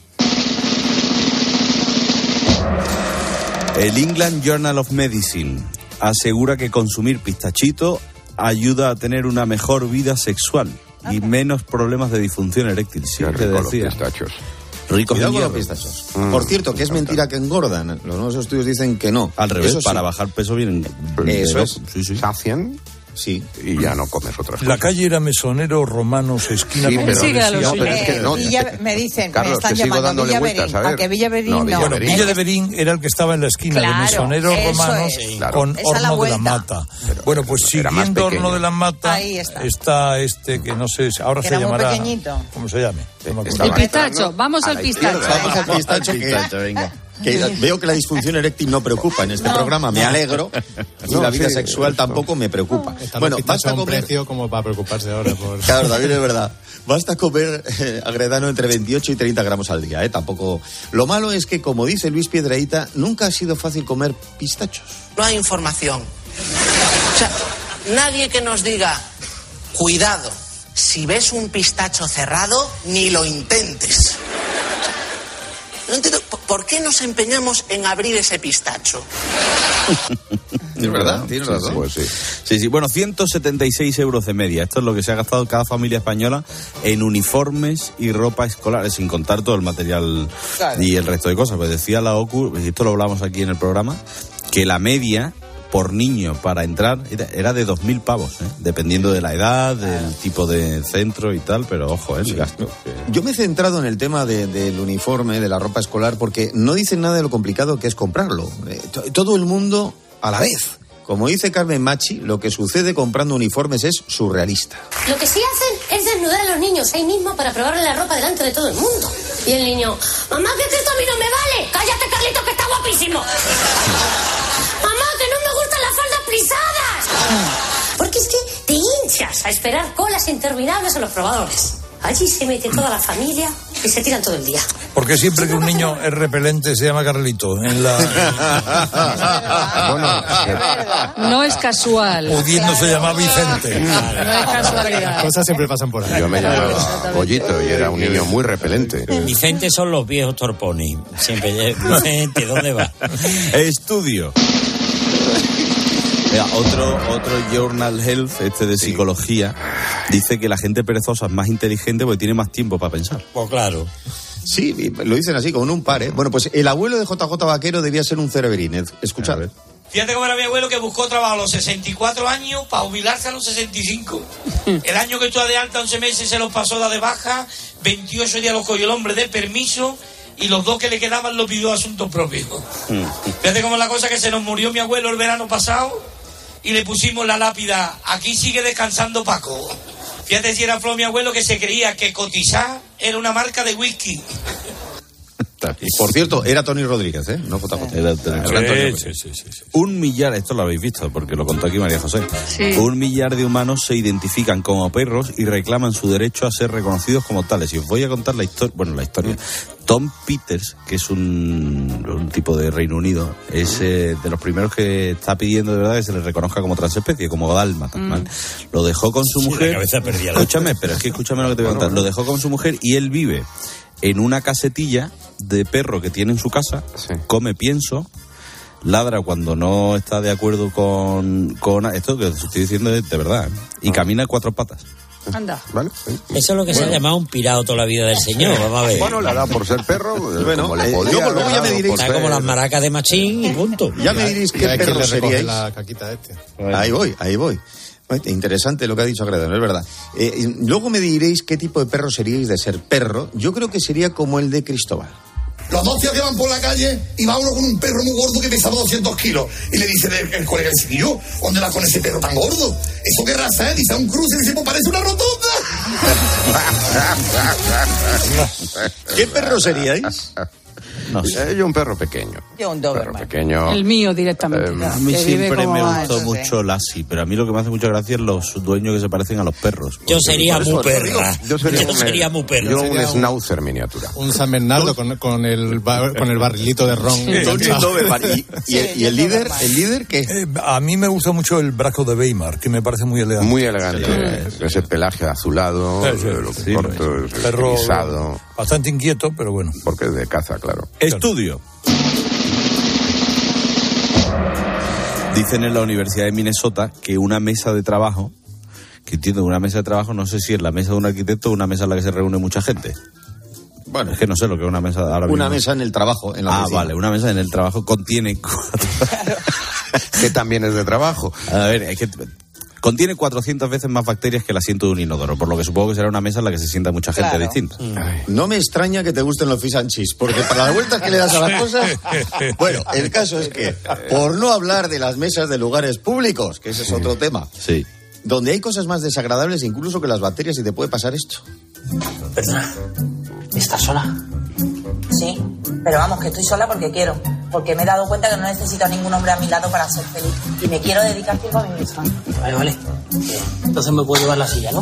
[SPEAKER 26] El England Journal of Medicine asegura que consumir pistachito ayuda a tener una mejor vida sexual y menos problemas de disfunción eréctil. Sí,
[SPEAKER 4] Qué
[SPEAKER 26] que
[SPEAKER 4] rico los
[SPEAKER 26] decía.
[SPEAKER 4] pistachos.
[SPEAKER 26] Ricos
[SPEAKER 5] Cuidado
[SPEAKER 26] en
[SPEAKER 5] con los
[SPEAKER 26] hierro.
[SPEAKER 5] pistachos.
[SPEAKER 4] Mm,
[SPEAKER 5] Por cierto, que es
[SPEAKER 4] me encanta.
[SPEAKER 5] mentira que engordan. Los nuevos estudios dicen que no.
[SPEAKER 26] Al revés,
[SPEAKER 5] Eso sí.
[SPEAKER 26] para bajar peso vienen.
[SPEAKER 5] Eso
[SPEAKER 26] de
[SPEAKER 5] es.
[SPEAKER 26] loco. Sí, sí.
[SPEAKER 4] Sacian
[SPEAKER 5] Sí.
[SPEAKER 4] y ya no comes otras
[SPEAKER 21] La
[SPEAKER 4] cosas.
[SPEAKER 21] calle era Mesonero Romanos, esquina
[SPEAKER 4] Sí,
[SPEAKER 21] con
[SPEAKER 4] pero-
[SPEAKER 8] Sigue a
[SPEAKER 21] Iglesia.
[SPEAKER 8] los
[SPEAKER 4] no, pero es que
[SPEAKER 8] eh,
[SPEAKER 4] no.
[SPEAKER 8] Villa- me dicen, me
[SPEAKER 4] Carlos,
[SPEAKER 8] están
[SPEAKER 4] que sigo
[SPEAKER 8] llamando
[SPEAKER 4] dándole
[SPEAKER 8] Villaverín.
[SPEAKER 4] vueltas, a ver.
[SPEAKER 8] A que Villaverín
[SPEAKER 4] No,
[SPEAKER 8] no.
[SPEAKER 4] Villaverín.
[SPEAKER 21] Bueno, Villa de Berín era el que estaba en la esquina
[SPEAKER 8] Claro,
[SPEAKER 21] de Mesonero
[SPEAKER 8] eso
[SPEAKER 21] Romanos
[SPEAKER 8] es.
[SPEAKER 4] Claro.
[SPEAKER 21] con
[SPEAKER 8] Es a la
[SPEAKER 21] Horno de la
[SPEAKER 8] vuelta.
[SPEAKER 21] Mata. Bueno, pues
[SPEAKER 4] era más
[SPEAKER 21] siguiendo
[SPEAKER 4] pequeño.
[SPEAKER 21] Horno de la Mata
[SPEAKER 8] Ahí está.
[SPEAKER 21] este que no sé, ahora
[SPEAKER 8] Que
[SPEAKER 21] se
[SPEAKER 8] era muy
[SPEAKER 21] llamará.
[SPEAKER 8] pequeñito.
[SPEAKER 21] ¿Cómo se llame? No me acuerdo.
[SPEAKER 4] Estaba
[SPEAKER 7] El pistacho,
[SPEAKER 4] entrando
[SPEAKER 7] vamos
[SPEAKER 4] a
[SPEAKER 7] al
[SPEAKER 4] la
[SPEAKER 7] pistacho.
[SPEAKER 4] izquierda.
[SPEAKER 5] Vamos al pistacho, que,
[SPEAKER 26] venga.
[SPEAKER 5] que veo que la disfunción eréctil no preocupa en este programa. Me alegro. Y
[SPEAKER 4] No,
[SPEAKER 5] la vida
[SPEAKER 4] sí,
[SPEAKER 5] sexual
[SPEAKER 4] eso.
[SPEAKER 5] tampoco me preocupa.
[SPEAKER 9] Está
[SPEAKER 5] Bueno,
[SPEAKER 9] el pistacho
[SPEAKER 5] basta
[SPEAKER 9] a un
[SPEAKER 5] comer...
[SPEAKER 9] precio como para preocuparse ahora por...
[SPEAKER 5] Claro, David, es verdad. Basta comer eh, agredano entre veintiocho y treinta gramos al día, ¿eh? Tampoco... Lo malo es que, como dice Luis Piedrahita, nunca ha sido fácil comer pistachos.
[SPEAKER 13] No hay información. O sea, nadie que nos diga, cuidado, si ves un pistacho cerrado, ni lo intentes. No entiendo, ¿por qué nos empeñamos en abrir ese pistacho?
[SPEAKER 5] Es verdad, tienes
[SPEAKER 26] Sí,
[SPEAKER 5] razón.
[SPEAKER 26] sí, pues sí. Sí, sí. Bueno, ciento setenta y seis euros de media. Esto es lo que se ha gastado cada familia española en uniformes y ropa escolar, sin contar todo el material
[SPEAKER 8] Claro.
[SPEAKER 26] y el resto de cosas. Pues decía la OCU, y esto lo hablamos aquí en el programa, que la media por niño para entrar era- era de dos mil pavos, ¿eh? Dependiendo de la edad, del tipo de centro y tal, pero ojo, ¿eh? el gasto. que-
[SPEAKER 5] Yo me he centrado en el tema de- del uniforme, de la ropa escolar, porque no dicen nada de lo complicado que es comprarlo. Eh, to- todo el mundo a la vez. Como dice Carmen Machi, lo que sucede comprando uniformes es surrealista.
[SPEAKER 7] Lo que sí hacen es desnudar a los niños ahí mismo para probarle la ropa delante de todo el mundo. Y el niño, mamá, que esto a mí no me vale. Cállate, Carlito, que está guapísimo. Mamá, que no me gustan las faldas plisadas. Porque es que te hinchas a esperar colas interminables a los probadores. Allí se mete toda la familia y se tiran todo el día.
[SPEAKER 21] Porque siempre que un niño es repelente se llama Carlito. En la...
[SPEAKER 12] No es casual.
[SPEAKER 21] Pudiendo se llama Vicente.
[SPEAKER 12] No es casualidad.
[SPEAKER 9] Las cosas siempre pasan por ahí.
[SPEAKER 4] Yo me llamaba Pollito y era un niño muy repelente.
[SPEAKER 11] Vicente son los viejos torpones. Siempre, Vicente, ¿dónde va?
[SPEAKER 26] Estudio. Mira, otro, otro Journal Health, este de psicología, dice que la gente perezosa es más inteligente porque tiene más tiempo para pensar.
[SPEAKER 11] Pues claro.
[SPEAKER 5] Sí, y lo dicen así, con un par, ¿eh? Bueno, pues el abuelo de J J Vaquero debía ser un cereberín. Escuchad.
[SPEAKER 14] Fíjate cómo era mi abuelo que buscó trabajo a los sesenta y cuatro años para jubilarse a los sesenta y cinco. El año que estuvo de alta, once meses, se los pasó la de baja, veintiocho días los cogió el hombre de permiso y los dos que le quedaban los pidió a asuntos propios. Fíjate cómo la cosa que se nos murió mi abuelo el verano pasado y le pusimos la lápida, aquí sigue descansando Paco. Fíjate si era Flo mi abuelo que se creía que cotizar era una marca de whisky.
[SPEAKER 5] Y por cierto, era Tony Rodríguez, ¿eh? No J J.
[SPEAKER 26] Era el gran Antonio.
[SPEAKER 21] Sí, sí, sí, sí.
[SPEAKER 26] Un millar, esto lo habéis visto porque lo contó aquí María José.
[SPEAKER 12] Sí.
[SPEAKER 26] Un millar de humanos se identifican como perros y reclaman su derecho a ser reconocidos como tales. Y os voy a contar la historia, bueno, la historia. Tom Peters, que es un, un tipo de Reino Unido, es eh, de los primeros que está pidiendo de verdad que se le reconozca como transespecie, como dálmata.
[SPEAKER 11] Mm.
[SPEAKER 26] ¿vale? Lo dejó con su
[SPEAKER 11] Sí, la
[SPEAKER 26] mujer.
[SPEAKER 11] cabeza perdida, ¿no?
[SPEAKER 26] Escúchame, pero es que escúchame lo que te voy a contar. Lo dejó con su mujer y él vive en una casetilla de perro que tiene en su casa, come pienso, ladra cuando no está de acuerdo con, con esto que os estoy diciendo es de verdad, ¿eh? Y camina a cuatro patas.
[SPEAKER 12] Anda.
[SPEAKER 4] ¿Vale?
[SPEAKER 11] Eso es lo que se
[SPEAKER 26] Bueno.
[SPEAKER 11] ha llamado un pirado toda la vida del señor. Vamos a ver.
[SPEAKER 4] Bueno, la da por ser perro.
[SPEAKER 5] Bueno,
[SPEAKER 4] como le
[SPEAKER 5] eh,
[SPEAKER 4] podía
[SPEAKER 5] luego-
[SPEAKER 4] haber
[SPEAKER 5] luego ya me
[SPEAKER 4] dado
[SPEAKER 5] diréis-
[SPEAKER 4] por
[SPEAKER 11] Está
[SPEAKER 4] ser-
[SPEAKER 11] como las maracas de Machín y punto.
[SPEAKER 5] Ya me diréis qué
[SPEAKER 9] Es que
[SPEAKER 5] perro
[SPEAKER 9] le recoge
[SPEAKER 5] seríais.
[SPEAKER 9] la caquita a este.
[SPEAKER 5] Ahí voy, ahí voy. Oye, interesante lo que ha dicho Agredano, es verdad. Eh, y luego me diréis qué tipo de perro seríais de ser perro. Yo creo que sería como el de Cristóbal.
[SPEAKER 10] Los dos tíos que van por la calle y va uno con un perro muy gordo que pesaba doscientos kilos. Y le dice el, el colega, dice, yo, ¿dónde vas con ese perro tan gordo? ¿Eso qué raza es? Dice, un cruce. Y dice, pues parece una rotonda.
[SPEAKER 5] ¿Qué perro seríais?
[SPEAKER 26] No sé.
[SPEAKER 4] Eh, yo un perro pequeño.
[SPEAKER 8] Yo un
[SPEAKER 4] Perro
[SPEAKER 8] Doberman.
[SPEAKER 4] pequeño.
[SPEAKER 12] El mío directamente.
[SPEAKER 4] Eh,
[SPEAKER 12] ya,
[SPEAKER 26] A mí
[SPEAKER 12] que vive
[SPEAKER 26] siempre
[SPEAKER 12] como
[SPEAKER 26] me
[SPEAKER 12] va.
[SPEAKER 26] gustó
[SPEAKER 8] eso sí.
[SPEAKER 26] mucho Lassie, pero a mí lo que me hace mucha gracia es los dueños que se parecen a los perros.
[SPEAKER 11] Yo sería
[SPEAKER 26] Por eso-
[SPEAKER 11] muy perra.
[SPEAKER 4] Yo sería,
[SPEAKER 11] Yo
[SPEAKER 4] un,
[SPEAKER 11] sería muy perro.
[SPEAKER 4] Yo
[SPEAKER 9] Sería
[SPEAKER 4] un
[SPEAKER 9] un-
[SPEAKER 4] schnauzer miniatura.
[SPEAKER 9] Un San Bernardo con, con, el, ba- con el barrilito de ron.
[SPEAKER 5] Tony
[SPEAKER 9] enganchado.
[SPEAKER 5] Doberman. ¿Y, y el, y el líder? ¿El líder qué?
[SPEAKER 21] Eh, a mí me gusta mucho el brazo de Weimar, que me parece muy elegante.
[SPEAKER 4] Muy elegante. Ese pelaje azulado,
[SPEAKER 21] Sí, sí,
[SPEAKER 4] eh, lo
[SPEAKER 21] sí,
[SPEAKER 4] corto,
[SPEAKER 21] sí. Perro
[SPEAKER 4] grisado.
[SPEAKER 21] bastante inquieto, pero bueno.
[SPEAKER 4] Porque es de caza, claro.
[SPEAKER 26] Estudio. Dicen en la Universidad de Minnesota que una mesa de trabajo, que entiendo una mesa de trabajo, no sé si es la mesa de un arquitecto o una mesa en la que se reúne mucha gente. Bueno, es que no sé lo que es una mesa ahora mismo.
[SPEAKER 5] Una mesa en el trabajo, en la
[SPEAKER 26] Ah,
[SPEAKER 5] oficina.
[SPEAKER 26] vale, una mesa en el trabajo contiene cuatro...
[SPEAKER 4] Que también es de trabajo.
[SPEAKER 26] A ver, es que contiene cuatrocientas veces más bacterias que el asiento de un inodoro, por lo que supongo que será una mesa en la que se sienta mucha gente
[SPEAKER 8] Claro.
[SPEAKER 26] distinta.
[SPEAKER 5] No me extraña que te gusten los fish and chips, porque para las vueltas que le das a las cosas... Bueno, el caso es que, por no hablar de las mesas de lugares públicos, que ese es otro tema,
[SPEAKER 26] Sí.
[SPEAKER 5] donde hay cosas más desagradables incluso que las bacterias y te puede pasar esto.
[SPEAKER 13] Perdona, ¿estás sola? Sí, pero vamos, que estoy sola porque quiero. Porque me he dado cuenta que no necesito a ningún hombre a mi lado para ser feliz. Y me quiero dedicar tiempo a mí misma.
[SPEAKER 11] Vale, vale. Entonces me puedo llevar la silla, ¿no?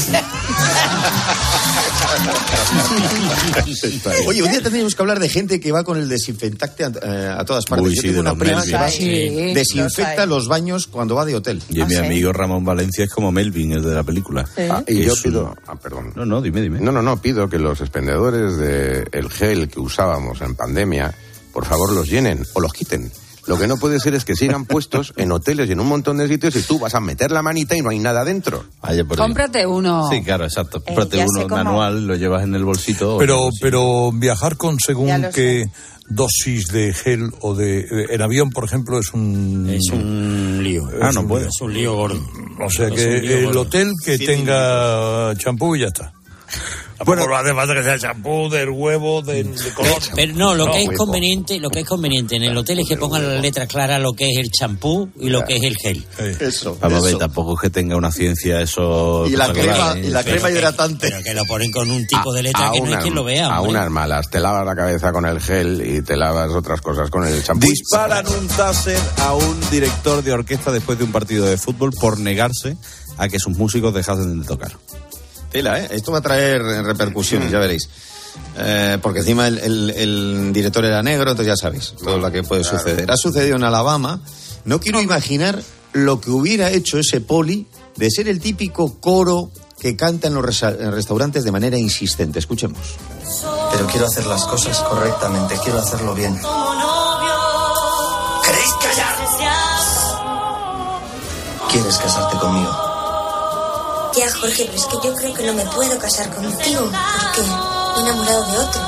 [SPEAKER 5] Oye, un día tendríamos que hablar de gente que va con el desinfectante a, eh, a todas partes.
[SPEAKER 26] Uy,
[SPEAKER 5] Yo
[SPEAKER 26] sí,
[SPEAKER 5] tengo
[SPEAKER 26] de
[SPEAKER 5] una
[SPEAKER 26] los
[SPEAKER 5] prima
[SPEAKER 26] Melvin.
[SPEAKER 5] que va,
[SPEAKER 8] Sí,
[SPEAKER 5] desinfecta
[SPEAKER 8] los hay.
[SPEAKER 5] los baños cuando va de hotel.
[SPEAKER 26] Y mi
[SPEAKER 8] ¿Ah, sí?
[SPEAKER 26] amigo Ramón Valencia es como Melvin, el de la película.
[SPEAKER 8] Sí.
[SPEAKER 4] Ah, y
[SPEAKER 26] Que
[SPEAKER 4] yo
[SPEAKER 26] es un-
[SPEAKER 4] pido... Ah, perdón.
[SPEAKER 26] No, no, dime, dime.
[SPEAKER 4] No, no, no, pido que los expendedores de el gel que usábamos en pandemia, por favor, los llenen o los quiten. Lo que no puede ser es que sigan puestos en hoteles y en un montón de sitios y tú vas a meter la manita y no hay nada dentro.
[SPEAKER 26] Vaya por
[SPEAKER 1] Cómprate uno.
[SPEAKER 26] Sí, claro, exacto. Cómprate
[SPEAKER 1] Eh, ya
[SPEAKER 26] uno
[SPEAKER 1] sé cómo-
[SPEAKER 26] manual, lo llevas en el bolsito.
[SPEAKER 21] Pero, pero viajar con
[SPEAKER 1] Ya
[SPEAKER 21] según
[SPEAKER 1] lo
[SPEAKER 21] qué dosis de gel o de... En avión, por ejemplo, es un...
[SPEAKER 11] Es un lío.
[SPEAKER 21] Es
[SPEAKER 26] Ah, no
[SPEAKER 21] un
[SPEAKER 26] puede.
[SPEAKER 21] lío.
[SPEAKER 11] Es un lío gordo.
[SPEAKER 21] O sea
[SPEAKER 11] Es
[SPEAKER 21] que
[SPEAKER 11] un lío
[SPEAKER 21] el
[SPEAKER 11] gordo.
[SPEAKER 21] hotel que
[SPEAKER 11] Cien
[SPEAKER 21] tenga champú y ya está. Bueno, no hace falta que sea champú, del huevo, de, de color.
[SPEAKER 11] Pero no, lo
[SPEAKER 21] No,
[SPEAKER 11] que es
[SPEAKER 21] huevo.
[SPEAKER 11] conveniente, lo que es conveniente en el hotel es que pongan las letras claras lo que es el champú y lo que es el gel.
[SPEAKER 5] Eso.
[SPEAKER 26] Vamos a ver,
[SPEAKER 5] eso.
[SPEAKER 26] tampoco es que tenga una ciencia eso...
[SPEAKER 5] Y la
[SPEAKER 26] espectacular,
[SPEAKER 5] crema,
[SPEAKER 26] ¿eh?
[SPEAKER 5] y la
[SPEAKER 26] Pero
[SPEAKER 5] crema
[SPEAKER 26] que-
[SPEAKER 5] hidratante.
[SPEAKER 11] Pero que lo ponen con un tipo de letra
[SPEAKER 4] A
[SPEAKER 11] que no hay
[SPEAKER 4] unas-
[SPEAKER 11] quien lo vea.
[SPEAKER 4] A
[SPEAKER 11] hombre.
[SPEAKER 4] unas malas. Te lavas la cabeza con el gel y te lavas otras cosas con el champú.
[SPEAKER 26] Disparan un taser a un director de orquesta después de un partido de fútbol por negarse a que sus músicos dejasen de tocar.
[SPEAKER 5] Tela, ¿eh? Esto va a traer repercusiones, ya veréis. Eh, porque encima el, el- el director era negro, entonces ya sabéis todo lo que puede suceder. Ha sucedido en Alabama. No quiero imaginar lo que hubiera hecho ese poli de ser el típico coro que canta en los resa- en restaurantes de manera insistente. Escuchemos.
[SPEAKER 15] Pero quiero hacer las cosas correctamente, quiero hacerlo bien. ¿Queréis callar? ¿Quieres casarte conmigo?
[SPEAKER 17] Ya, Jorge, pero es que yo creo que no me puedo casar contigo porque me he enamorado de otro.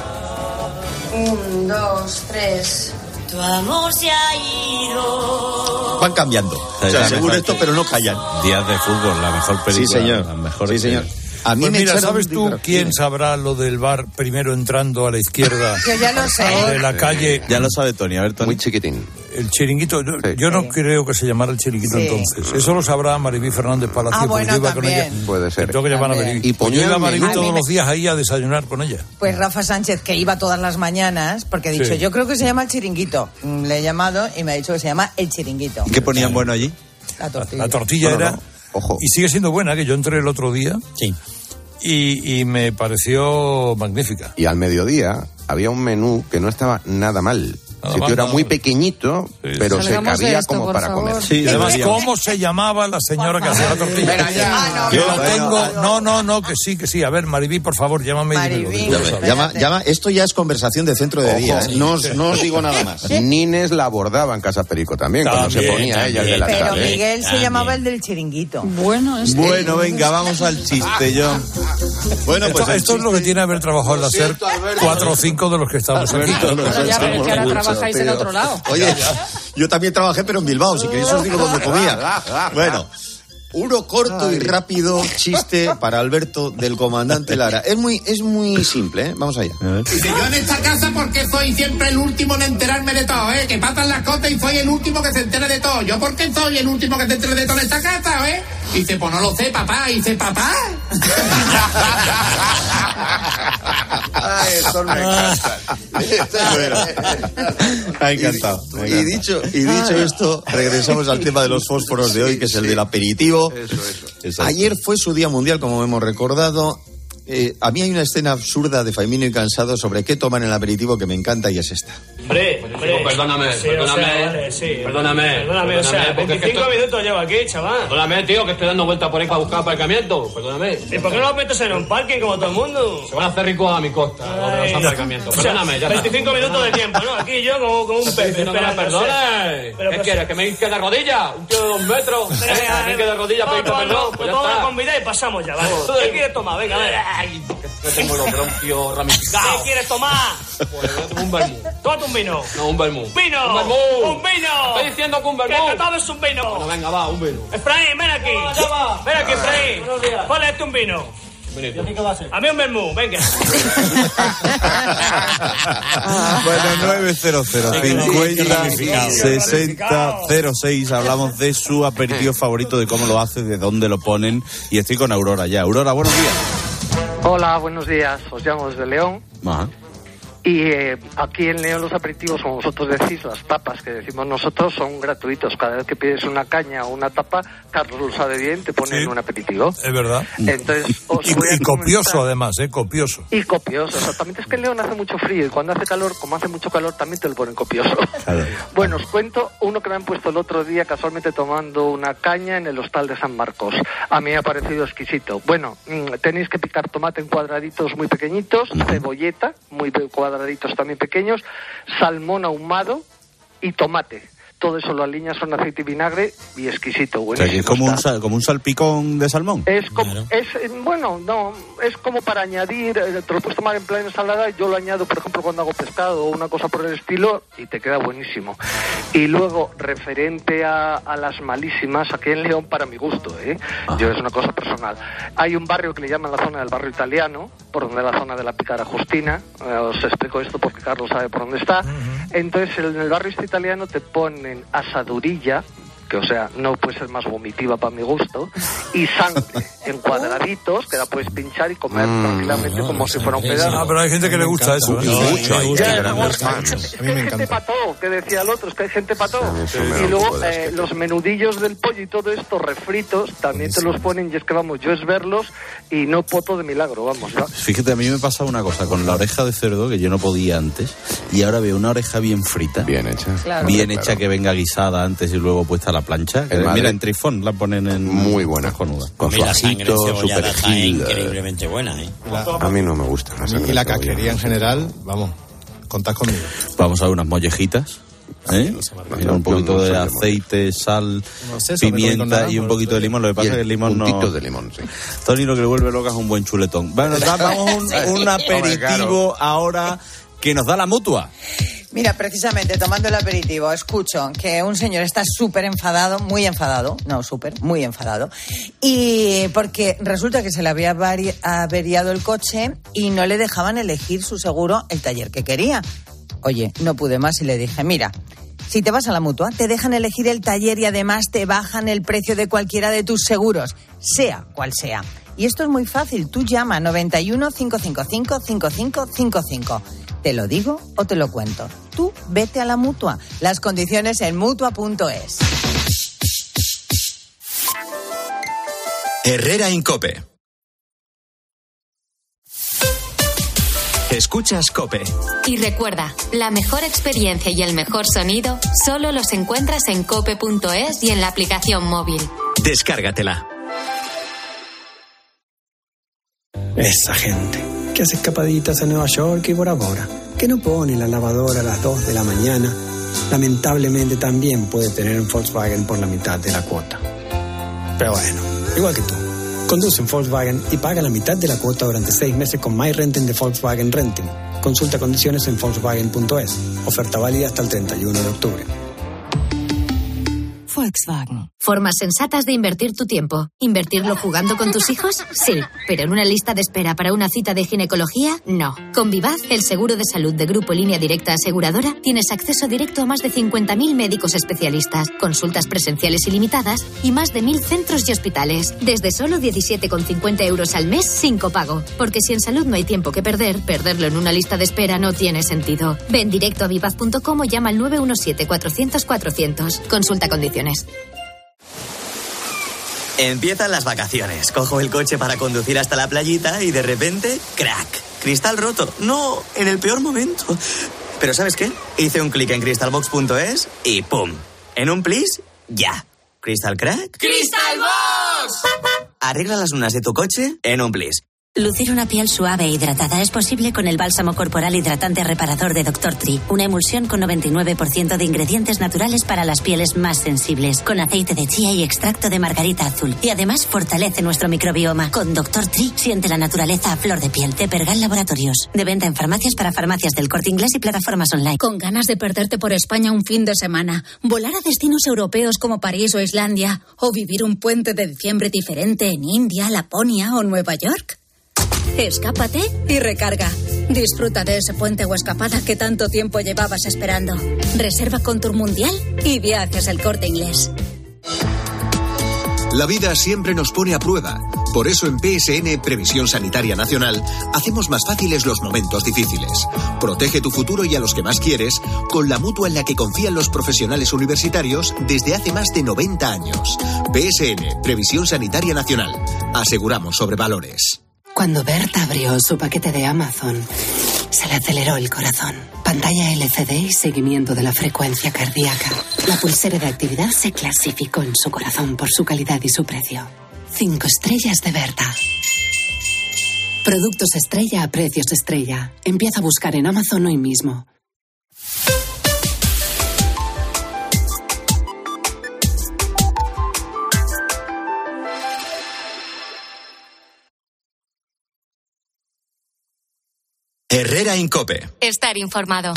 [SPEAKER 17] Un, dos, tres. Tu amor se ha ido.
[SPEAKER 5] Van cambiando. O sea, seguro esto, pero no callan.
[SPEAKER 26] Días de fútbol, la mejor película.
[SPEAKER 5] Sí, señor.
[SPEAKER 26] La mejor
[SPEAKER 5] Sí, señor. A mí
[SPEAKER 21] Pues
[SPEAKER 5] me
[SPEAKER 21] mira,
[SPEAKER 5] echaron
[SPEAKER 21] ¿sabes
[SPEAKER 5] de
[SPEAKER 21] tú
[SPEAKER 5] corazón.
[SPEAKER 21] quién sabrá lo del bar primero entrando a la izquierda
[SPEAKER 8] Yo ya lo sé.
[SPEAKER 21] de la calle?
[SPEAKER 26] Ya lo sabe Tony, a ver, Tony.
[SPEAKER 4] Muy chiquitín.
[SPEAKER 21] El chiringuito, yo, yo no creo que se llamara el chiringuito
[SPEAKER 8] Sí.
[SPEAKER 21] entonces. Eso lo sabrá Maribí Fernández Palacio,
[SPEAKER 8] Ah,
[SPEAKER 21] porque
[SPEAKER 8] bueno,
[SPEAKER 21] yo iba con
[SPEAKER 8] también.
[SPEAKER 21] ella.
[SPEAKER 4] Puede ser.
[SPEAKER 21] Tengo que llamar a
[SPEAKER 8] También.
[SPEAKER 21] Maribí.
[SPEAKER 4] Y
[SPEAKER 21] Pues yo
[SPEAKER 4] ponía
[SPEAKER 21] iba a
[SPEAKER 4] el
[SPEAKER 21] Maribí
[SPEAKER 4] menú.
[SPEAKER 21] todos
[SPEAKER 8] A mí me-
[SPEAKER 21] los días ahí a desayunar con ella.
[SPEAKER 8] Pues Rafa Sánchez, que iba todas las mañanas, porque ha dicho,
[SPEAKER 21] Sí.
[SPEAKER 8] yo creo que se llama el chiringuito. Mm, Le he llamado y me ha dicho que se llama el chiringuito.
[SPEAKER 26] ¿Qué ponían bueno allí?
[SPEAKER 8] La tortilla.
[SPEAKER 21] La tortilla
[SPEAKER 4] Bueno,
[SPEAKER 21] era...
[SPEAKER 4] no, ojo.
[SPEAKER 21] Y sigue siendo buena, que yo entré el otro día
[SPEAKER 11] Sí.
[SPEAKER 21] y, y me pareció magnífica.
[SPEAKER 4] Y al mediodía había un menú que no estaba nada mal.
[SPEAKER 21] Nada
[SPEAKER 4] El sitio
[SPEAKER 21] mal,
[SPEAKER 4] era
[SPEAKER 21] nada
[SPEAKER 4] muy
[SPEAKER 21] mal.
[SPEAKER 4] pequeñito, pero se
[SPEAKER 1] Salgamos de
[SPEAKER 4] cabía
[SPEAKER 1] esto,
[SPEAKER 4] como
[SPEAKER 1] por
[SPEAKER 4] para
[SPEAKER 1] favor.
[SPEAKER 4] comer.
[SPEAKER 26] Sí,
[SPEAKER 21] Y además,
[SPEAKER 26] deberíamos.
[SPEAKER 21] ¿cómo se llamaba la señora que hacía la tortilla?
[SPEAKER 4] Venga, ya.
[SPEAKER 8] Ah, no,
[SPEAKER 21] Yo
[SPEAKER 8] no,
[SPEAKER 21] lo
[SPEAKER 8] no,
[SPEAKER 21] tengo...
[SPEAKER 8] no,
[SPEAKER 21] No, no, no, que sí, que sí. A ver, Maribí, por favor, llámame. y dímelo,
[SPEAKER 8] Maribí.
[SPEAKER 21] que tú lo
[SPEAKER 5] Llama,
[SPEAKER 21] sabes.
[SPEAKER 5] llama, llama. Esto ya es conversación de centro de
[SPEAKER 4] Ojo.
[SPEAKER 5] día. ¿eh? No, os, no os digo nada más.
[SPEAKER 4] Nines la abordaba en Casa Perico también, cuando se
[SPEAKER 21] También,
[SPEAKER 4] ponía ella el de la
[SPEAKER 8] Pero
[SPEAKER 4] tarde.
[SPEAKER 8] Miguel se
[SPEAKER 11] También.
[SPEAKER 8] llamaba el del chiringuito.
[SPEAKER 1] Bueno, es que-
[SPEAKER 26] Bueno, venga, vamos al chiste, John.
[SPEAKER 5] Bueno, pues
[SPEAKER 21] Esto,
[SPEAKER 5] el
[SPEAKER 21] esto es lo que tiene haber trabajado en la SER cuatro o cinco de los que estamos aquí.
[SPEAKER 1] Bueno, ya, pero es que ahora trabajáis en otro lado.
[SPEAKER 5] Oye, yo también trabajé, pero en Bilbao, si queréis os digo dónde comía. Bueno, uno corto y rápido chiste para Alberto del comandante Lara. Es muy, es muy simple, ¿eh? Vamos allá.
[SPEAKER 10] Dice, yo en esta casa porque soy siempre el último en enterarme de todo, ¿eh? Que pasan las cosas y soy el último que se entera de todo. ¿Yo por qué soy el último que se entera de todo en esta casa, eh? Dice, pues no lo sé, papá. Y dice, papá.
[SPEAKER 4] Ay, esto me encanta.
[SPEAKER 5] Bueno, me ha encantado. Y dicho, y dicho esto, regresamos al tema de los fósforos de hoy, que es el del aperitivo.
[SPEAKER 4] Eso, eso.
[SPEAKER 26] Exacto.
[SPEAKER 5] Ayer fue su día mundial, como hemos recordado. Eh, a mí hay una escena absurda de Faimino y Cansado sobre qué toman en el aperitivo que me encanta y es esta.
[SPEAKER 18] Hombre, hombre.
[SPEAKER 19] Perdóname,
[SPEAKER 18] Sí,
[SPEAKER 19] perdóname.
[SPEAKER 18] o sea, vale, sí.
[SPEAKER 19] Perdóname.
[SPEAKER 18] Perdóname, o sea,
[SPEAKER 19] porque es que
[SPEAKER 18] veinticinco
[SPEAKER 19] esto-
[SPEAKER 18] minutos llevo aquí, chaval.
[SPEAKER 19] Perdóname, tío, que estoy dando vueltas por ahí para buscar aparcamiento. Perdóname.
[SPEAKER 18] ¿Y por qué no lo metes en un parking como todo el mundo?
[SPEAKER 19] Se van a hacer ricos a mi costa, lo de
[SPEAKER 18] Ay.
[SPEAKER 19] los aparcamientos.
[SPEAKER 18] O sea,
[SPEAKER 19] Perdóname, ya está.
[SPEAKER 18] veinticinco minutos de tiempo, ¿no? Aquí yo como, como un pez.
[SPEAKER 19] Que no me
[SPEAKER 18] esperando,
[SPEAKER 19] perdones.
[SPEAKER 18] sí. Pero,
[SPEAKER 19] ¿Qué
[SPEAKER 18] pues,
[SPEAKER 19] quieres? ¿Que me hinque de rodillas? ¿Un tío de dos metros?
[SPEAKER 18] Pero,
[SPEAKER 19] ¿Eh?
[SPEAKER 18] eh,
[SPEAKER 19] ¿Me hinque de rodillas para pedirte
[SPEAKER 18] no, no,
[SPEAKER 19] perdón?
[SPEAKER 18] no,
[SPEAKER 19] Pues ya
[SPEAKER 18] pongo la
[SPEAKER 19] está.
[SPEAKER 18] comida y pasamos ya, ¿vale?
[SPEAKER 19] Joder.
[SPEAKER 18] ¿Qué quieres tomar? Venga, a ver.
[SPEAKER 19] Ay, que tengo los bronquios ramificados.
[SPEAKER 18] ¿Qué quieres tomar?
[SPEAKER 19] Pues yo tengo un vermú.
[SPEAKER 18] Tómate un vino.
[SPEAKER 19] No, un vermú.
[SPEAKER 18] ¡Vino!
[SPEAKER 19] ¡Un vermú!
[SPEAKER 18] ¡Un vino!
[SPEAKER 19] Estoy diciendo que un vermú.
[SPEAKER 18] ¡Que te tomes un vino!
[SPEAKER 19] Bueno, venga, va, un vino.
[SPEAKER 18] Efraín, ven aquí.
[SPEAKER 19] No, ya va.
[SPEAKER 18] Ven aquí, Efraín.
[SPEAKER 19] Buenos días.
[SPEAKER 18] Ponle este un vino.
[SPEAKER 19] Benito. ¿Y a ti qué va a ser?
[SPEAKER 18] A mí un vermú, venga.
[SPEAKER 26] Bueno, nueve cero cero cincuenta sesenta cero seis. Hablamos de su aperitivo favorito, de cómo lo hace, de dónde lo ponen. Y estoy con Aurora ya. Aurora, buenos días.
[SPEAKER 20] Hola, buenos días. Os llamo desde León.
[SPEAKER 26] Ajá.
[SPEAKER 20] Y eh, aquí en León los aperitivos, como vosotros decís, las tapas que decimos nosotros son gratuitos. Cada vez que pides una caña o una tapa, Carlos lo sabe bien, te ponen
[SPEAKER 21] Sí.
[SPEAKER 20] un aperitivo.
[SPEAKER 21] Es verdad.
[SPEAKER 20] Entonces, os
[SPEAKER 21] Y,
[SPEAKER 20] voy a
[SPEAKER 21] y copioso,
[SPEAKER 20] comentar-
[SPEAKER 21] además, ¿eh? Copioso.
[SPEAKER 20] Y copioso, exactamente. Es que en León hace mucho frío y cuando hace calor, como hace mucho calor, también te lo ponen copioso. Bueno, os cuento uno que me han puesto el otro día casualmente tomando una caña en el hostal de San Marcos. A mí me ha parecido exquisito. Bueno, mm, tenéis que picar tomate en cuadraditos muy pequeñitos, cebolleta, muy pe- cuadraditos también pequeños, salmón ahumado, y tomate. Todo eso lo aliñas con aceite y vinagre y exquisito,
[SPEAKER 26] O
[SPEAKER 20] buenísimo.
[SPEAKER 26] sea, que es como un,
[SPEAKER 20] está.
[SPEAKER 26] sal- como un salpicón de salmón.
[SPEAKER 20] Es como, es, eh, bueno, no, es como para añadir, eh, te lo puedes tomar en plan ensalada, yo lo añado, por ejemplo, cuando hago pescado o una cosa por el estilo y te queda buenísimo. Y luego, referente a, a las malísimas, aquí en León, para mi gusto, ¿eh? Yo es una cosa personal. Hay un barrio que le llaman la zona del barrio italiano, por donde es la zona de la Pícara Justina, eh, os explico esto porque Carlos sabe por dónde está. Entonces, en el barrio este italiano te ponen asadurilla, que o sea, no puede ser más vomitiva para mi gusto, y sangre en cuadraditos, que la puedes pinchar y comer
[SPEAKER 21] Mm,
[SPEAKER 20] tranquilamente como si fuera un pedazo.
[SPEAKER 21] Ah, pero hay gente que le gusta eso. ¿eh?
[SPEAKER 4] Mucho, hay
[SPEAKER 20] Ya,
[SPEAKER 4] gente
[SPEAKER 20] no,
[SPEAKER 4] grandes
[SPEAKER 20] es que
[SPEAKER 4] fans.
[SPEAKER 20] es que hay gente para todo, que decía el otro, es que hay gente para todo.
[SPEAKER 4] Eso me da
[SPEAKER 20] Y
[SPEAKER 4] un
[SPEAKER 20] luego
[SPEAKER 4] poco de
[SPEAKER 20] eh, los menudillos del pollo y todo esto, refritos, también te los ponen, y es que vamos, yo es verlos y no poto de milagro, vamos. ¿no?
[SPEAKER 26] Fíjate, a mí me pasa una cosa con la oreja de cerdo que yo no podía antes y ahora veo una oreja bien frita.
[SPEAKER 4] Bien hecha.
[SPEAKER 1] Claro.
[SPEAKER 26] Bien
[SPEAKER 4] Claro.
[SPEAKER 26] hecha, que venga guisada antes y luego puesta a la plancha.
[SPEAKER 4] El
[SPEAKER 26] Mira,
[SPEAKER 4] madre-
[SPEAKER 26] en Trifón la ponen en...
[SPEAKER 4] Muy buena.
[SPEAKER 26] cojonuda.
[SPEAKER 4] Con su
[SPEAKER 11] Mira, la sangre
[SPEAKER 4] ajito, su
[SPEAKER 11] cebollada está
[SPEAKER 4] perejil.
[SPEAKER 11] increíblemente buena, ¿eh?
[SPEAKER 4] A mí no me gusta. la sangre
[SPEAKER 9] Y la
[SPEAKER 4] de cebolla.
[SPEAKER 9] casquería en general, vamos, contad conmigo.
[SPEAKER 26] Vamos a ver unas mollejitas. ¿eh? Mira, un poquito
[SPEAKER 4] no
[SPEAKER 26] de
[SPEAKER 4] sé qué
[SPEAKER 26] aceite, sal,
[SPEAKER 9] No sé, sobre todo
[SPEAKER 26] pimienta
[SPEAKER 9] con naranja,
[SPEAKER 26] y un poquito de limón. Lo que
[SPEAKER 4] Y
[SPEAKER 26] pasa es que el limón no...
[SPEAKER 4] puntito de limón, sí.
[SPEAKER 26] Tony lo que le vuelve loca es un buen chuletón. Bueno, da- vamos a un, un aperitivo ahora que nos da la Mutua.
[SPEAKER 8] Mira, precisamente tomando el aperitivo, escucho que un señor está súper enfadado, muy enfadado, no súper, muy enfadado, y porque resulta que se le había vari- averiado el coche y no le dejaban elegir su seguro el taller que quería. Oye, no pude más y le dije, mira, si te vas a la Mutua, te dejan elegir el taller y además te bajan el precio de cualquiera de tus seguros, sea cual sea. Y esto es muy fácil, tú llama noventa y uno, cinco cinco cinco, cinco cinco cinco cinco. ¿Te lo digo o te lo cuento? Tú vete a la Mutua. Las condiciones en mutua punto es.
[SPEAKER 2] Herrera Incope. Escuchas COPE.
[SPEAKER 3] Y recuerda, la mejor experiencia y el mejor sonido solo los encuentras en cope punto es y en la aplicación móvil.
[SPEAKER 2] Descárgatela.
[SPEAKER 22] Esa gente que hace escapaditas a Nueva York y Bora Bora, que no pone la lavadora a las dos de la mañana, lamentablemente también puede tener un Volkswagen por la mitad de la cuota. Pero bueno, igual que tú, conduce un Volkswagen y paga la mitad de la cuota durante seis meses con MyRenting de Volkswagen Renting. Consulta condiciones en volkswagen punto es. Oferta válida hasta el treinta y uno de octubre.
[SPEAKER 3] Volkswagen. Formas sensatas de invertir tu tiempo. ¿Invertirlo jugando con tus hijos? Sí, pero en una lista de espera para una cita de ginecología, no. Con Vivaz, el seguro de salud de Grupo Línea Directa Aseguradora, tienes acceso directo a más de cincuenta mil médicos especialistas, consultas presenciales ilimitadas y más de mil centros y hospitales. Desde solo diecisiete con cincuenta euros al mes sin copago. Porque si en salud no hay tiempo que perder, perderlo en una lista de espera no tiene sentido. Ven directo a vivaz punto com o llama al nueve uno siete, cuatrocientos, cuatrocientos. Consulta condiciones.
[SPEAKER 23] Empiezan las vacaciones. Cojo el coche para conducir hasta la playita y de repente, ¡crack! Cristal roto. No, en el peor momento. Pero ¿sabes qué? Hice un clic en crystalbox punto es y ¡pum! En un plis, ya. ¿Crystal crack?
[SPEAKER 24] ¡Crystal Box!
[SPEAKER 23] Arregla las lunas de tu coche en un plis.
[SPEAKER 25] Lucir una piel suave e hidratada es posible con el bálsamo corporal hidratante reparador de doctor Tree. Una emulsión con noventa y nueve por ciento de ingredientes naturales para las pieles más sensibles. Con aceite de chía y extracto de margarita azul. Y además fortalece nuestro microbioma. Con doctor Tree siente la naturaleza a flor de piel. De Pergal Laboratorios. De venta en farmacias para farmacias del Corte Inglés y plataformas online.
[SPEAKER 27] Con ganas de perderte por España un fin de semana. Volar a destinos europeos como París o Islandia. O vivir un puente de diciembre diferente en India, Laponia o Nueva York. Escápate y recarga. Disfruta de ese puente o escapada que tanto tiempo llevabas esperando. Reserva con Tour Mundial y Viajes El Corte Inglés.
[SPEAKER 2] La vida siempre nos pone a prueba. Por eso en P S N Previsión Sanitaria Nacional hacemos más fáciles los momentos difíciles. Protege tu futuro y a los que más quieres con la mutua en la que confían los profesionales universitarios desde hace más de noventa años. P S N Previsión Sanitaria Nacional. Aseguramos sobre valores.
[SPEAKER 28] Cuando Berta abrió su paquete de Amazon, se le aceleró el corazón. Pantalla L C D y seguimiento de la frecuencia cardíaca. La pulsera de actividad se clasificó en su corazón por su calidad y su precio. Cinco estrellas de Berta. Productos estrella a precios estrella. Empieza a buscar en Amazon hoy mismo.
[SPEAKER 2] Herrera Incope.
[SPEAKER 3] Estar informado.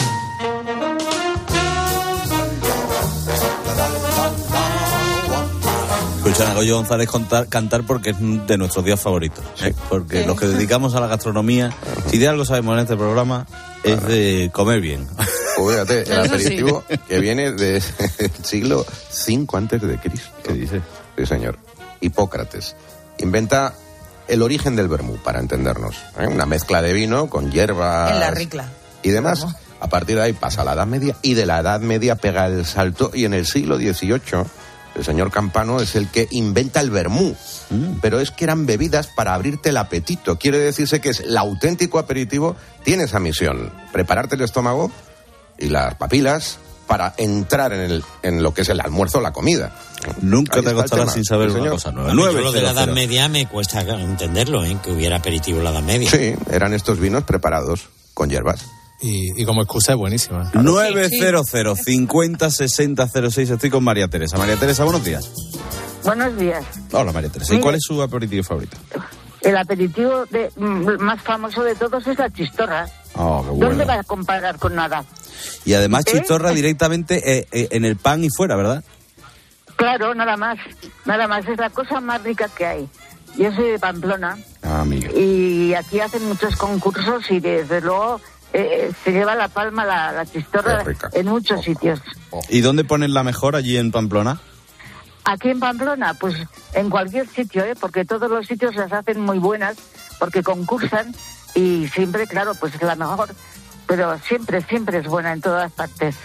[SPEAKER 26] Escuchan a Goyo González contar, cantar porque es de nuestros días favoritos. ¿eh? Porque sí. Los que dedicamos a la gastronomía, si de algo sabemos en este programa, es de comer bien.
[SPEAKER 4] Pues fíjate, el aperitivo que viene del siglo cinco antes de Cristo.
[SPEAKER 26] ¿Qué dice?
[SPEAKER 4] Sí, señor. Hipócrates inventa el origen del vermú, para entendernos. ¿eh? Una mezcla de vino con hierbas
[SPEAKER 8] en la ricla
[SPEAKER 4] y demás. A partir de ahí pasa a la Edad Media y de la Edad Media pega el salto y en el siglo dieciocho el señor Campano es el que inventa el vermú. Mm. Pero es que eran bebidas para abrirte el apetito. Quiere decirse que es el auténtico aperitivo, tiene esa misión, prepararte el estómago y las papilas para entrar en, el, en lo que es el almuerzo o la comida.
[SPEAKER 26] Nunca ahí te acostarás sin saber sí, una cosa nueva.
[SPEAKER 11] nueve, lo de la Edad Media me cuesta entenderlo, ¿eh? Que hubiera aperitivo en la Edad Media.
[SPEAKER 4] Sí, eran estos vinos preparados con hierbas.
[SPEAKER 9] Y, y como excusa es buenísima.
[SPEAKER 26] nueve cero cero, cincuenta, sesenta, cero seis. Estoy con María Teresa. María Teresa, buenos días.
[SPEAKER 6] Buenos días.
[SPEAKER 26] Hola, María Teresa. ¿Y cuál es su aperitivo favorito?
[SPEAKER 6] El aperitivo de, más famoso de todos es la chistorra.
[SPEAKER 26] Oh, qué bueno.
[SPEAKER 6] ¿Dónde vas a comparar con nada?
[SPEAKER 26] Y además
[SPEAKER 6] ¿Eh?
[SPEAKER 26] chistorra directamente eh, eh, en el pan y fuera, ¿verdad?
[SPEAKER 6] Claro, nada más. Nada más. Es la cosa más rica que hay. Yo soy de Pamplona.
[SPEAKER 26] Ah, amiga.
[SPEAKER 6] Y aquí hacen muchos concursos y desde luego eh, se lleva la palma la, la chistorra en muchos oh, sitios.
[SPEAKER 26] Oh, oh. ¿Y dónde ponen la mejor allí en Pamplona?
[SPEAKER 6] Aquí en Pamplona, pues en cualquier sitio, ¿eh? Porque todos los sitios las hacen muy buenas, porque concursan y siempre, claro, pues es la mejor, pero siempre, siempre es buena en todas partes.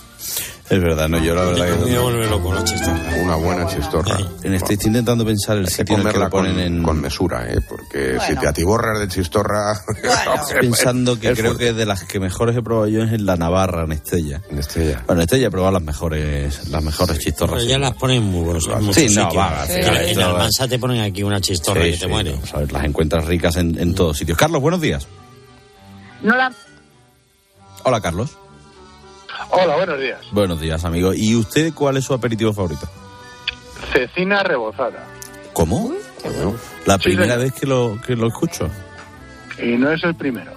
[SPEAKER 26] Es verdad, no, yo la verdad
[SPEAKER 11] que...
[SPEAKER 26] Me
[SPEAKER 11] vuelve loco la chistorra.
[SPEAKER 4] Una buena chistorra.
[SPEAKER 26] En este estoy intentando pensar el sitio en el que la ponen
[SPEAKER 4] con,
[SPEAKER 26] en...
[SPEAKER 4] con mesura, ¿eh? Porque bueno. Si te atiborras de chistorra...
[SPEAKER 26] Bueno. Estoy pensando que creo fuerte. Que de las que mejores he probado yo es en la Navarra, en Estella.
[SPEAKER 4] En Estella.
[SPEAKER 26] Bueno, en Estella he probado las mejores, las mejores sí. chistorras.
[SPEAKER 11] Pero ya las ponen muy buenas.
[SPEAKER 26] Sí, no, va.
[SPEAKER 11] Sí. En Almansa te ponen aquí una chistorra sí, que te sí, muere.
[SPEAKER 26] A ver, las encuentras ricas en, en todos sitios. Carlos, buenos días.
[SPEAKER 6] No la...
[SPEAKER 26] Hola, Carlos.
[SPEAKER 7] Hola, buenos días.
[SPEAKER 26] Buenos días, amigo. ¿Y usted cuál es su aperitivo favorito?
[SPEAKER 7] Cecina rebozada.
[SPEAKER 26] ¿Cómo? La primera sí, vez que lo, que lo escucho.
[SPEAKER 7] Y no es el primero.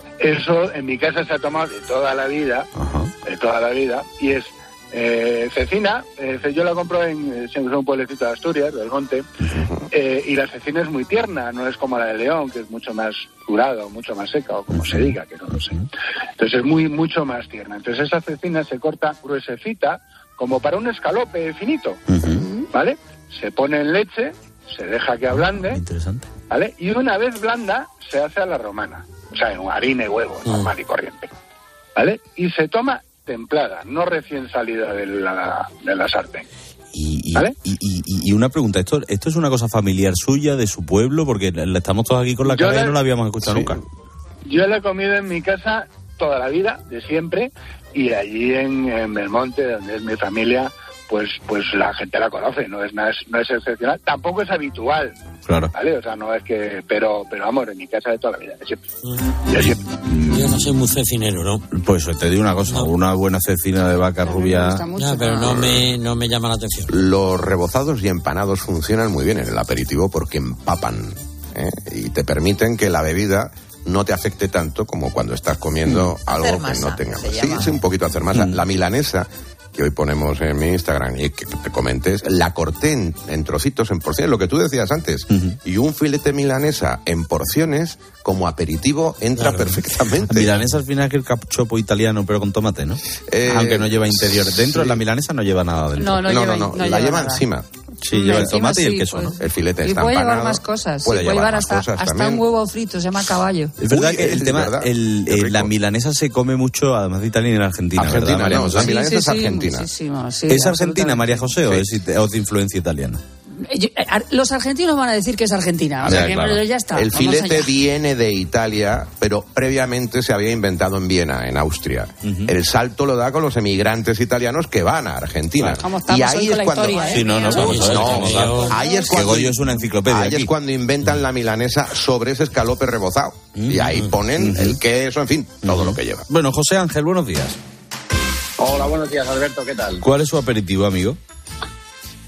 [SPEAKER 7] Eso en mi casa se ha tomado de toda la vida, Ajá. de toda la vida, y es eh, cecina. Eh, yo la compro en, en un pueblecito de Asturias, del Monte, uh-huh. eh, y la cecina es muy tierna, no es como la de León, que es mucho más durada o mucho más seca, o como uh-huh. se diga, que no lo sé. Entonces es muy mucho más tierna. Entonces esa cecina se corta gruesecita, como para un escalope finito, uh-huh. ¿vale? Se pone en leche, se deja que ablande,
[SPEAKER 26] interesante,
[SPEAKER 7] ¿vale? Y una vez blanda, se hace a la romana, o sea, en harina y huevo, uh-huh. normal y corriente, ¿vale? Y se toma templada, no recién salida de la, de la sartén.
[SPEAKER 26] Y, y, ¿vale? y, y, y una pregunta, ¿esto esto es una cosa familiar suya, de su pueblo? Porque estamos todos aquí con la cara y no la habíamos escuchado sí. nunca.
[SPEAKER 7] Yo la he comido en mi casa toda la vida, de siempre, y allí en, en Belmonte, donde es mi familia, pues pues la gente la conoce, no es nada, no es excepcional, tampoco es habitual,
[SPEAKER 26] claro,
[SPEAKER 7] ¿vale? O sea, no es que, pero pero vamos, en mi casa de toda la vida, de siempre, de siempre.
[SPEAKER 11] Yo no soy muy cecinero, ¿no?
[SPEAKER 26] Pues te digo una cosa, no. Una buena cecina de vaca rubia,
[SPEAKER 11] no, pero no me no me llama la atención.
[SPEAKER 4] Los rebozados y empanados funcionan muy bien en el aperitivo porque empapan, ¿eh? Y te permiten que la bebida no te afecte tanto como cuando estás comiendo mm. algo hacer que no tenga. Sí, sí, un poquito hacer masa. Mm. La milanesa que hoy ponemos en mi Instagram y que te comentes, la corté en, en trocitos, en porciones, lo que tú decías antes, uh-huh. y un filete milanesa en porciones como aperitivo entra claro. perfectamente.
[SPEAKER 26] Milanesa al final es que el cachopo italiano, pero con tomate, ¿no? Eh, Aunque no lleva interior. Dentro de sí. la milanesa no lleva nada dentro.
[SPEAKER 8] No, no,
[SPEAKER 4] no,
[SPEAKER 8] lleva,
[SPEAKER 4] no, no,
[SPEAKER 8] no
[SPEAKER 4] la
[SPEAKER 8] lleva,
[SPEAKER 4] lleva
[SPEAKER 8] nada.
[SPEAKER 4] encima.
[SPEAKER 26] Sí, lleva el tomate sí, y el queso,
[SPEAKER 8] pues,
[SPEAKER 26] ¿no?
[SPEAKER 4] El filete
[SPEAKER 8] y
[SPEAKER 4] está
[SPEAKER 8] puede
[SPEAKER 4] empanado.
[SPEAKER 8] llevar más cosas.
[SPEAKER 4] Puede,
[SPEAKER 8] sí, puede
[SPEAKER 4] llevar,
[SPEAKER 8] llevar hasta,
[SPEAKER 4] cosas
[SPEAKER 8] hasta un huevo frito, se llama caballo.
[SPEAKER 26] Es verdad
[SPEAKER 4] Uy,
[SPEAKER 26] que el
[SPEAKER 4] es
[SPEAKER 26] tema,
[SPEAKER 4] verdad.
[SPEAKER 26] el, eh, la milanesa se come mucho, además de Italia, en Argentina.
[SPEAKER 4] Argentina,
[SPEAKER 26] ¿verdad,
[SPEAKER 4] no, la
[SPEAKER 26] sí,
[SPEAKER 4] milanesa
[SPEAKER 8] sí,
[SPEAKER 4] es
[SPEAKER 8] sí,
[SPEAKER 4] argentina.
[SPEAKER 8] Sí,
[SPEAKER 26] ¿Es argentina, María José, sí. o, es, o es de influencia italiana?
[SPEAKER 8] Los argentinos van a decir que es argentina, o sea, ya, que claro. ya está.
[SPEAKER 4] El filete viene de Italia, pero previamente se había inventado en Viena, en Austria. Uh-huh. El salto lo da con los emigrantes italianos que van a Argentina.
[SPEAKER 8] Claro,
[SPEAKER 4] y ahí es cuando
[SPEAKER 8] historia, ¿eh?
[SPEAKER 26] Sí, no, no,
[SPEAKER 4] no,
[SPEAKER 26] vamos
[SPEAKER 4] no, no, ahí es cuando
[SPEAKER 26] Goyo es una enciclopedia.
[SPEAKER 4] Ahí
[SPEAKER 26] aquí.
[SPEAKER 4] es cuando inventan la milanesa sobre ese escalope rebozado. Uh-huh. Y ahí ponen uh-huh. el queso, en fin, todo uh-huh. lo que lleva.
[SPEAKER 26] Bueno, José Ángel, buenos días.
[SPEAKER 12] Hola, buenos días, Alberto, ¿qué tal?
[SPEAKER 26] ¿Cuál es su aperitivo, amigo?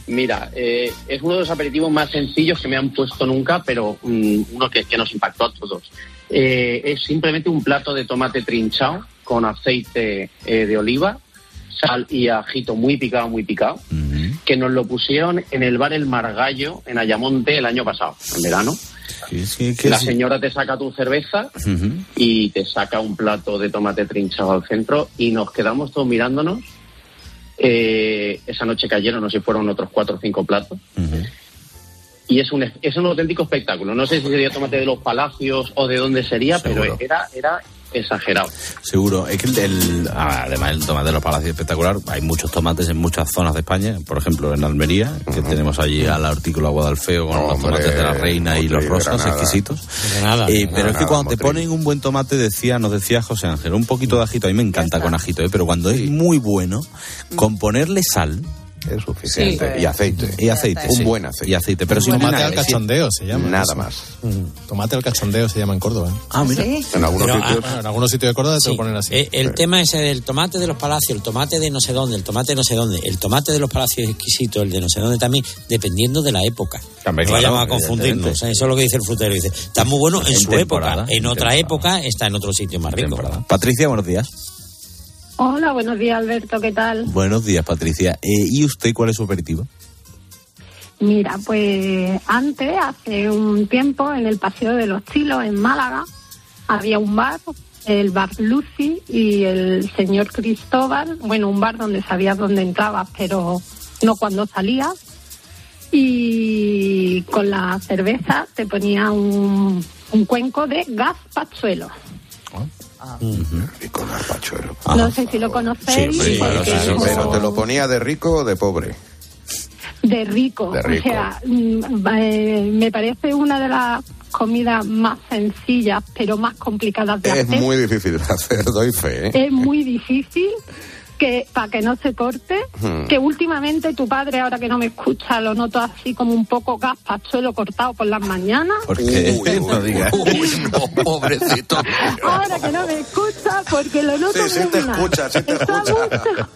[SPEAKER 5] Mira, eh, es uno de los aperitivos más sencillos que me han puesto nunca, pero um, uno que, que nos impactó a todos. Eh, es simplemente un plato de tomate trinchado con aceite eh, de oliva, sal y ajito muy picado, muy picado, uh-huh. que nos lo pusieron en el bar El Margallo, en Ayamonte, el año pasado, en verano.
[SPEAKER 26] Sí, sí, que
[SPEAKER 5] la
[SPEAKER 26] sí.
[SPEAKER 5] señora te saca tu cerveza
[SPEAKER 26] Uh-huh.
[SPEAKER 5] y te saca un plato de tomate trinchado al centro y nos quedamos todos mirándonos. Eh, esa noche cayeron, no sé si fueron otros cuatro o cinco platos.
[SPEAKER 26] Uh-huh.
[SPEAKER 5] Y es un, es un auténtico espectáculo. No sé si sería tomate de los Palacios o de dónde sería,
[SPEAKER 26] Seguro.
[SPEAKER 5] pero era, era exagerado.
[SPEAKER 26] Seguro. Es que el, el- ah, además el tomate de los Palacios es espectacular. Hay muchos tomates en muchas zonas de España. Por ejemplo, en Almería, que uh-huh. tenemos allí a la hortícola Guadalfeo con
[SPEAKER 4] No,
[SPEAKER 26] los
[SPEAKER 4] hombre,
[SPEAKER 26] tomates de la Reina y los
[SPEAKER 4] Motril,
[SPEAKER 26] rosas
[SPEAKER 4] Granada.
[SPEAKER 26] exquisitos.
[SPEAKER 11] Granada,
[SPEAKER 26] Eh,
[SPEAKER 11] Granada,
[SPEAKER 26] pero es que cuando te
[SPEAKER 4] Motril.
[SPEAKER 26] ponen un buen tomate, decía, nos decía José Ángel, un poquito de ajito. A mí me encanta con ajito, ¿eh? Pero cuando es muy bueno, con ponerle sal...
[SPEAKER 4] Es suficiente.
[SPEAKER 8] Sí.
[SPEAKER 4] Y aceite.
[SPEAKER 26] Y aceite.
[SPEAKER 4] Un
[SPEAKER 26] sí.
[SPEAKER 4] buen aceite.
[SPEAKER 26] Y aceite, pero sin
[SPEAKER 9] Tomate al
[SPEAKER 26] vinagre.
[SPEAKER 9] cachondeo se llama.
[SPEAKER 4] Nada
[SPEAKER 9] eso.
[SPEAKER 4] más.
[SPEAKER 9] Mm. Tomate al cachondeo se llama en Córdoba. ¿eh?
[SPEAKER 26] Ah, mira.
[SPEAKER 8] ¿Sí?
[SPEAKER 4] En algunos
[SPEAKER 11] Pero,
[SPEAKER 4] sitios.
[SPEAKER 9] Bueno, en algunos sitios de Córdoba te
[SPEAKER 11] Sí.
[SPEAKER 9] lo ponen así.
[SPEAKER 11] Eh, el tema ese del tomate de los Palacios, el tomate de no sé dónde, el tomate de no sé dónde, el tomate de los Palacios es exquisito, el de no sé dónde también, dependiendo de la época.
[SPEAKER 26] También,
[SPEAKER 11] no
[SPEAKER 26] claro,
[SPEAKER 11] vayamos a confundirnos.
[SPEAKER 26] evidentemente.
[SPEAKER 11] ¿eh? Eso es lo que dice el frutero. Dice, está muy bueno en,
[SPEAKER 26] En
[SPEAKER 11] su
[SPEAKER 26] temporada,
[SPEAKER 11] época. En,
[SPEAKER 26] en
[SPEAKER 11] otra
[SPEAKER 26] temporada.
[SPEAKER 11] época está en otro sitio más rico.
[SPEAKER 26] Temporada. Patricia, buenos días.
[SPEAKER 10] Hola, buenos días, Alberto, ¿qué tal?
[SPEAKER 26] Buenos días, Patricia. Eh, ¿Y usted cuál es su aperitivo?
[SPEAKER 10] Mira, pues antes, hace un tiempo, en el Paseo de los Chilos, en Málaga, había un bar, el Bar Lucy, y el señor Cristóbal, bueno, un bar donde sabías dónde entrabas, pero no cuando salías, y con la cerveza te ponía un, un cuenco de gazpachuelo.
[SPEAKER 4] Rico gazpachuelo.
[SPEAKER 10] No sé si lo conocéis.
[SPEAKER 26] Sí, sí,
[SPEAKER 10] porque
[SPEAKER 26] claro, sí,
[SPEAKER 10] es
[SPEAKER 26] sí,
[SPEAKER 10] como-
[SPEAKER 4] Pero te lo ponía de rico o de pobre.
[SPEAKER 10] De rico.
[SPEAKER 4] De rico.
[SPEAKER 10] O sea, mm, eh, me parece una de las comidas más sencillas, pero más complicadas de
[SPEAKER 4] Es
[SPEAKER 10] hacer.
[SPEAKER 4] muy difícil de hacer, doy fe. ¿eh?
[SPEAKER 10] Es muy difícil que para que no se corte,
[SPEAKER 4] Hmm.
[SPEAKER 10] que últimamente tu padre, ahora que no me escucha, lo noto así como un poco gazpachuelo cortado por las mañanas.
[SPEAKER 26] Porque
[SPEAKER 4] Uy,
[SPEAKER 26] no digas.
[SPEAKER 4] Uy, no, pobrecito.
[SPEAKER 10] Ahora que no me escucha, porque lo noto
[SPEAKER 4] Sí, sí
[SPEAKER 10] muy
[SPEAKER 4] te
[SPEAKER 10] mal.
[SPEAKER 4] escucha, sí te
[SPEAKER 10] Está
[SPEAKER 4] escucha.
[SPEAKER 10] mucho-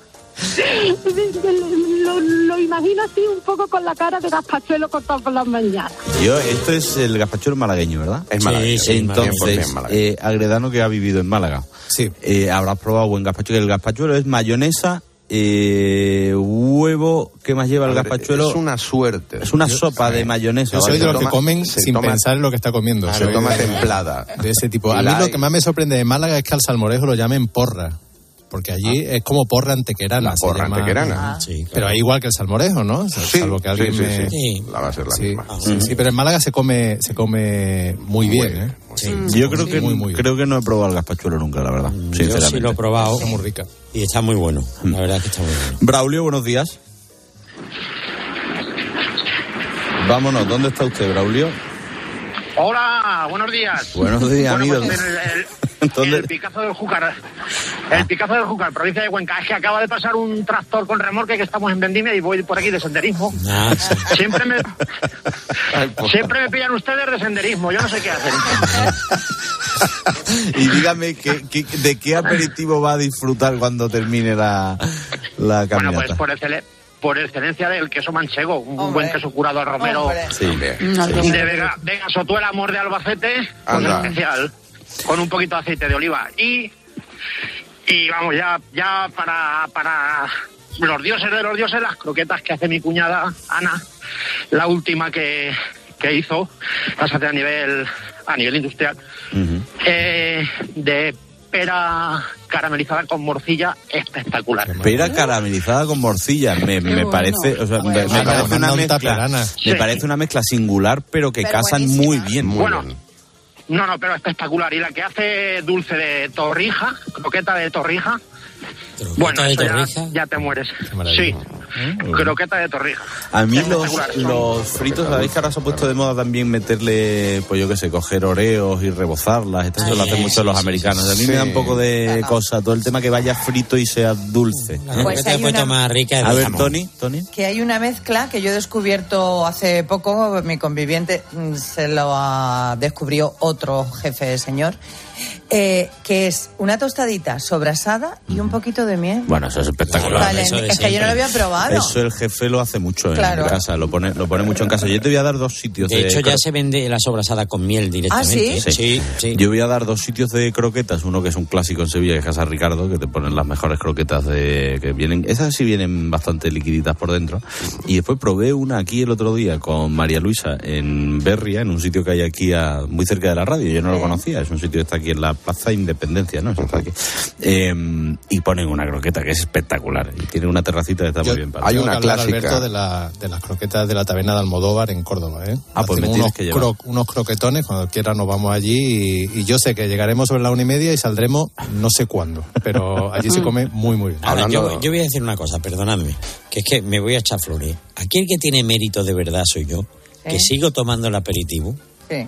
[SPEAKER 10] lo, lo imagino así un poco con la cara de gazpachuelo cortado por las mañanas.
[SPEAKER 26] Yo, esto es el gazpachuelo malagueño, ¿verdad?
[SPEAKER 4] Es malagueño,
[SPEAKER 11] Sí, sí,
[SPEAKER 26] Entonces,
[SPEAKER 4] cien por ciento malagueño.
[SPEAKER 26] eh, Agredano, que ha vivido en Málaga,
[SPEAKER 9] Sí.
[SPEAKER 26] eh, habrás probado buen gazpachuelo. El gazpachuelo es mayonesa, eh, huevo. ¿Qué más lleva el
[SPEAKER 4] A ver,
[SPEAKER 26] gazpachuelo?
[SPEAKER 4] Es una suerte.
[SPEAKER 26] Es una sopa de mayonesa.
[SPEAKER 9] Yo soy de los que
[SPEAKER 4] toma-
[SPEAKER 9] comen
[SPEAKER 4] se
[SPEAKER 9] sin
[SPEAKER 4] toma-
[SPEAKER 9] pensar en lo que está comiendo.
[SPEAKER 4] Se
[SPEAKER 9] Soy
[SPEAKER 4] toma
[SPEAKER 9] de-
[SPEAKER 4] templada.
[SPEAKER 9] De ese tipo. A
[SPEAKER 4] La
[SPEAKER 9] mí lo
[SPEAKER 4] hay.
[SPEAKER 9] que más me sorprende de Málaga es que al salmorejo lo llamen porra. Porque allí es como porra antequerana.
[SPEAKER 4] La
[SPEAKER 9] se
[SPEAKER 4] porra
[SPEAKER 9] llama.
[SPEAKER 4] antequerana.
[SPEAKER 11] Sí, claro.
[SPEAKER 9] Pero hay igual que el salmorejo, ¿no?
[SPEAKER 4] Sí,
[SPEAKER 9] Salvo que alguien
[SPEAKER 4] sí, sí,
[SPEAKER 9] me...
[SPEAKER 4] sí.
[SPEAKER 11] Sí.
[SPEAKER 4] La va a ser la
[SPEAKER 9] Sí,
[SPEAKER 4] misma.
[SPEAKER 9] sí, sí, pero en Málaga se come se come muy bien, ¿eh?
[SPEAKER 11] Sí.
[SPEAKER 26] Yo creo que
[SPEAKER 9] Muy, muy bien.
[SPEAKER 26] creo que no he probado el gazpachuelo nunca, la verdad.
[SPEAKER 11] Yo
[SPEAKER 26] Sinceramente.
[SPEAKER 11] sí lo he probado
[SPEAKER 9] Está muy rica.
[SPEAKER 11] y está muy bueno. La verdad es que está muy bueno.
[SPEAKER 26] Braulio, buenos días. Vámonos, ¿dónde está usted, Braulio?
[SPEAKER 12] Hola, buenos días.
[SPEAKER 26] Buenos días,
[SPEAKER 12] Bueno,
[SPEAKER 26] amigo.
[SPEAKER 12] pues el, el-
[SPEAKER 26] ¿Dónde?
[SPEAKER 12] el Picazo del Júcar. El Picazo del Júcar, provincia de Cuenca. Es que acaba de pasar un tractor con remolque que estamos en Vendimia y voy por aquí de senderismo.
[SPEAKER 11] Ah, sí.
[SPEAKER 12] Siempre me, siempre me pillan ustedes de senderismo. Yo no sé qué hacer.
[SPEAKER 26] Y dígame, ¿qué, qué- ¿de qué aperitivo va a disfrutar cuando termine la, la
[SPEAKER 12] Bueno,
[SPEAKER 26] caminata?
[SPEAKER 12] pues por, excele- por excelencia del queso manchego. Un
[SPEAKER 8] Hombre.
[SPEAKER 12] buen queso curado al romero.
[SPEAKER 8] Hombre.
[SPEAKER 26] Sí.
[SPEAKER 12] De Vega, Vega Sotuela, Amor de Albacete, pues
[SPEAKER 4] Anda.
[SPEAKER 12] especial, con un poquito de aceite de oliva. Y, y vamos, ya, ya para, para los dioses de los dioses, las croquetas que hace mi cuñada Ana, la última que, que hizo, las hace a nivel, a nivel industrial,
[SPEAKER 26] Ujú.
[SPEAKER 12] eh, de pera caramelizada con morcilla, espectacular.
[SPEAKER 26] Pera caramelizada con morcilla, me, me
[SPEAKER 8] bueno.
[SPEAKER 26] parece, o sea, me- me,
[SPEAKER 9] Bueno,
[SPEAKER 26] parece una
[SPEAKER 9] manda un
[SPEAKER 26] mezcla,
[SPEAKER 9] tupper, Ana.
[SPEAKER 26] me
[SPEAKER 12] Sí.
[SPEAKER 26] parece una mezcla singular, pero que
[SPEAKER 8] Pero
[SPEAKER 26] casan
[SPEAKER 8] buenísima.
[SPEAKER 26] muy bien.
[SPEAKER 4] Muy
[SPEAKER 12] Bueno,
[SPEAKER 4] bien.
[SPEAKER 12] No, no, pero espectacular. Y la que hace dulce de torrija, croqueta de torrija. Bueno,
[SPEAKER 11] de
[SPEAKER 12] eso ya-
[SPEAKER 11] torrija.
[SPEAKER 12] Ya, te mueres.
[SPEAKER 9] Qué maravilla.
[SPEAKER 12] Sí, croqueta de torrija.
[SPEAKER 26] A mí los,
[SPEAKER 12] Espectacular, son-
[SPEAKER 26] los fritos, ¿sabéis que ahora se ha puesto de moda también meterle, pues yo qué sé, coger oreos y rebozarlas? Esto se lo
[SPEAKER 11] Ay,
[SPEAKER 26] hacen
[SPEAKER 11] sí,
[SPEAKER 26] mucho los
[SPEAKER 11] sí,
[SPEAKER 26] americanos. A mí
[SPEAKER 4] sí.
[SPEAKER 26] me da un poco de
[SPEAKER 8] Ajá.
[SPEAKER 26] cosa, todo el tema que vaya frito y sea dulce.
[SPEAKER 11] La
[SPEAKER 8] Pues
[SPEAKER 11] croqueta
[SPEAKER 8] hay
[SPEAKER 11] he puesto
[SPEAKER 8] una-
[SPEAKER 11] más rica es
[SPEAKER 26] A
[SPEAKER 11] de
[SPEAKER 26] ver,
[SPEAKER 11] jamón.
[SPEAKER 26] Tony, Tony.
[SPEAKER 8] Que hay una mezcla que yo he descubierto hace poco, mi conviviente mm, se lo ah, descubrió otro jefe señor, Eh, que es una tostadita sobrasada y un poquito de miel.
[SPEAKER 26] Bueno, eso es espectacular.
[SPEAKER 8] Vale, eso es que yo no lo había probado.
[SPEAKER 26] Eso el jefe lo hace mucho
[SPEAKER 8] claro.
[SPEAKER 26] en casa, lo pone, lo pone mucho en casa. Yo te voy a dar dos sitios
[SPEAKER 11] de...
[SPEAKER 26] De
[SPEAKER 11] hecho,
[SPEAKER 26] cro...
[SPEAKER 11] ya se vende la sobrasada con miel directamente.
[SPEAKER 8] ¿Ah, sí?
[SPEAKER 26] Sí.
[SPEAKER 11] Sí, sí.
[SPEAKER 26] Yo voy a dar dos sitios de croquetas. Uno que es un clásico en Sevilla, que es Casa Ricardo, que te ponen las mejores croquetas de que vienen. Esas sí vienen bastante liquiditas por dentro. Y después probé una aquí el otro día con María Luisa en Berria, en un sitio que hay aquí a, muy cerca de la radio. Yo no lo conocía. Es un sitio que está aquí en la Plaza Independencia, ¿no? Eso está aquí. Eh, y ponen una croqueta que es espectacular. Y tiene una terracita que está
[SPEAKER 9] Yo,
[SPEAKER 26] muy bien. Para
[SPEAKER 9] hay una clásica. Alberto, de, la, de las croquetas de la taberna de Almodóvar en Córdoba, ¿eh?
[SPEAKER 26] Ah, pues me tienes
[SPEAKER 9] unos,
[SPEAKER 26] que llevar.
[SPEAKER 9] Cro, unos croquetones, cuando quiera nos vamos allí y, y yo sé que llegaremos sobre la una y media y saldremos no sé cuándo, pero allí se come muy, muy bien.
[SPEAKER 11] Ahora, yo, yo voy a decir una cosa, perdonadme, que es que me voy a echar flores. Aquí el que tiene mérito de verdad soy yo, que ¿Eh? sigo tomando el aperitivo.
[SPEAKER 8] Sí.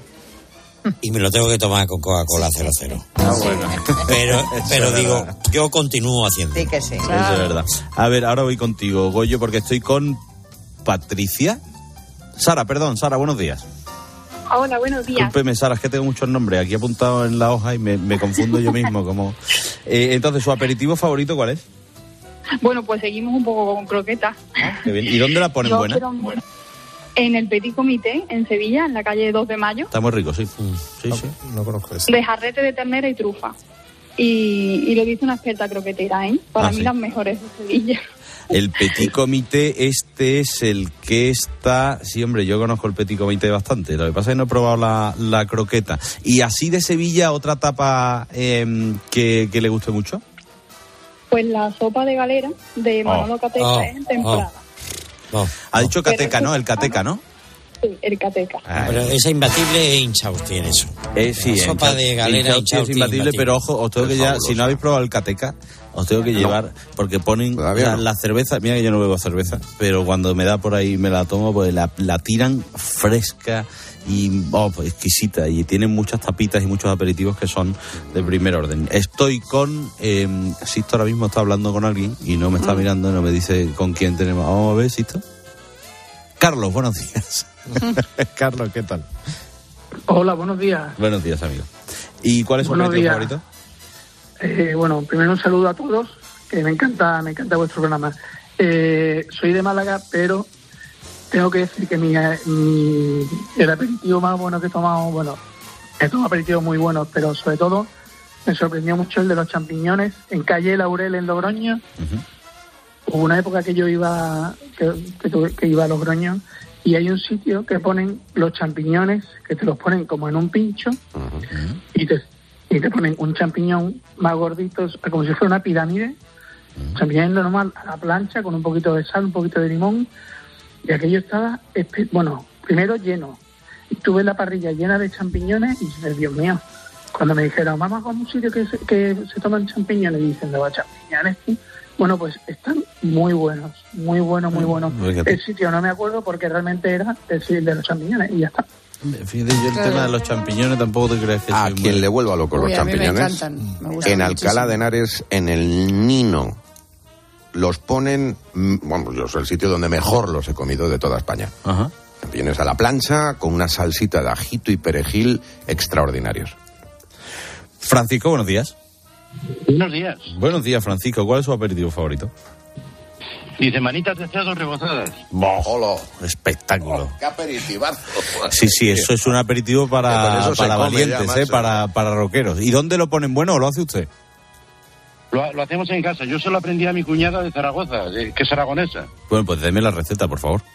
[SPEAKER 11] Y me lo tengo que tomar con Coca-Cola cero cero.
[SPEAKER 26] Ah, bueno.
[SPEAKER 11] Pero, pero digo, yo continúo haciendo.
[SPEAKER 8] Sí que sí.
[SPEAKER 26] Eso es verdad. A ver, ahora voy contigo, Goyo, porque estoy con Patricia. Sara, perdón, Sara, buenos días.
[SPEAKER 13] Hola, buenos días.
[SPEAKER 26] Discúlpeme, Sara, es que tengo muchos nombres aquí apuntados en la hoja y me, me confundo yo mismo. Como eh, Entonces, ¿su aperitivo favorito cuál es?
[SPEAKER 13] Bueno, pues seguimos un poco con croquetas.
[SPEAKER 26] Ah, qué bien. ¿Y dónde la ponen
[SPEAKER 13] yo
[SPEAKER 26] buena?
[SPEAKER 13] Quiero... En el Petit Comité, en Sevilla, en la calle dos de mayo.
[SPEAKER 26] Está muy rico, sí. Sí,
[SPEAKER 9] no,
[SPEAKER 26] sí.
[SPEAKER 9] No conozco eso.
[SPEAKER 13] De jarrete de ternera y trufa. Y, y lo dice una experta croquetera, ¿eh? Para
[SPEAKER 26] ah,
[SPEAKER 13] mí
[SPEAKER 26] sí.
[SPEAKER 13] las mejores de Sevilla.
[SPEAKER 26] El Petit Comité, este es el que está... Sí, hombre, yo conozco el Petit Comité bastante. Lo que pasa es que no he probado la, la croqueta. ¿Y así de Sevilla, otra tapa eh, que, que le guste mucho?
[SPEAKER 13] Pues la sopa de galera de Manolo oh. Cateca oh. en temporada.
[SPEAKER 26] Oh. No. Ha dicho Cateca, ¿no? El Cateca, ¿no?
[SPEAKER 13] Sí, el Cateca.
[SPEAKER 11] Ah, pero esa imbatible Inchaus tiene eso.
[SPEAKER 26] Eh, sí,
[SPEAKER 11] la sopa de galera
[SPEAKER 26] Inchaus es imbatible, pero ojo, os tengo que ya, si no habéis probado el Cateca, os tengo que no. llevar, porque ponen o sea, no. la cerveza, mira que yo no bebo cerveza, pero cuando me da por ahí me la tomo, pues la, la tiran fresca y oh, pues, exquisita, y tienen muchas tapitas y muchos aperitivos que son de primer orden. Estoy con eh, Sisto ahora mismo está hablando con alguien y no me está mirando, no me dice con quién tenemos. Vamos a ver, Sisto. Carlos, buenos días. Carlos, ¿qué tal?
[SPEAKER 14] Hola, buenos días.
[SPEAKER 26] Buenos días, amigo. ¿Y cuál es su aperitivo favorito?
[SPEAKER 14] Eh, bueno, primero un saludo a todos, que me encanta, me encanta vuestro programa. Eh, soy de Málaga, pero tengo que decir que mi, mi, el aperitivo más bueno que he tomado, bueno, he tomado aperitivos muy buenos, pero sobre todo me sorprendió mucho el de los champiñones en calle Laurel en Logroño. Uh-huh. Hubo una época que yo iba que, que, tuve, que iba a Logroño y hay un sitio que ponen los champiñones, que te los ponen como en un pincho uh-huh. y, te, y te ponen un champiñón más gordito, como si fuera una pirámide, uh-huh. champiñón normal a la plancha con un poquito de sal, un poquito de limón. Y aquello estaba, bueno, primero lleno. Y tuve la parrilla llena de champiñones y dije, Dios mío, cuando me dijeron, vamos a un sitio que se, que se toman champiñones, y dicen, ¿de champiñones? ¿Sí? Bueno, pues están muy buenos, muy buenos, muy buenos. El sitio no me acuerdo porque realmente era el de los champiñones y ya está.
[SPEAKER 26] Fíjate, yo el tema de los champiñones tampoco te crees que
[SPEAKER 4] a quien muy... le vuelva loco los Uy, champiñones.
[SPEAKER 13] A mí me encantan. Me gustan
[SPEAKER 4] en
[SPEAKER 13] muchísimo.
[SPEAKER 4] Alcalá de Henares, en el Nino, los ponen, bueno, yo soy el sitio donde mejor los he comido de toda España.
[SPEAKER 26] Ajá.
[SPEAKER 4] Champiñones a la plancha con una salsita de ajito y perejil extraordinarios.
[SPEAKER 26] Francisco, buenos días.
[SPEAKER 15] Buenos días.
[SPEAKER 26] Buenos días, Francisco. ¿Cuál es su aperitivo favorito?
[SPEAKER 15] Dice manitas de cerdo rebozadas.
[SPEAKER 4] ¡Bojolo!
[SPEAKER 26] Espectáculo.
[SPEAKER 4] Oh, ¡qué aperitivazo!
[SPEAKER 26] Sí, sí, eso es un aperitivo para, para valientes, ya, ¿eh? Para, para rockeros. ¿Y dónde lo ponen bueno o lo hace usted?
[SPEAKER 15] Lo, lo hacemos en casa. Yo se lo aprendí a mi cuñada de Zaragoza, de, que es aragonesa.
[SPEAKER 26] Bueno, pues deme la receta, por favor.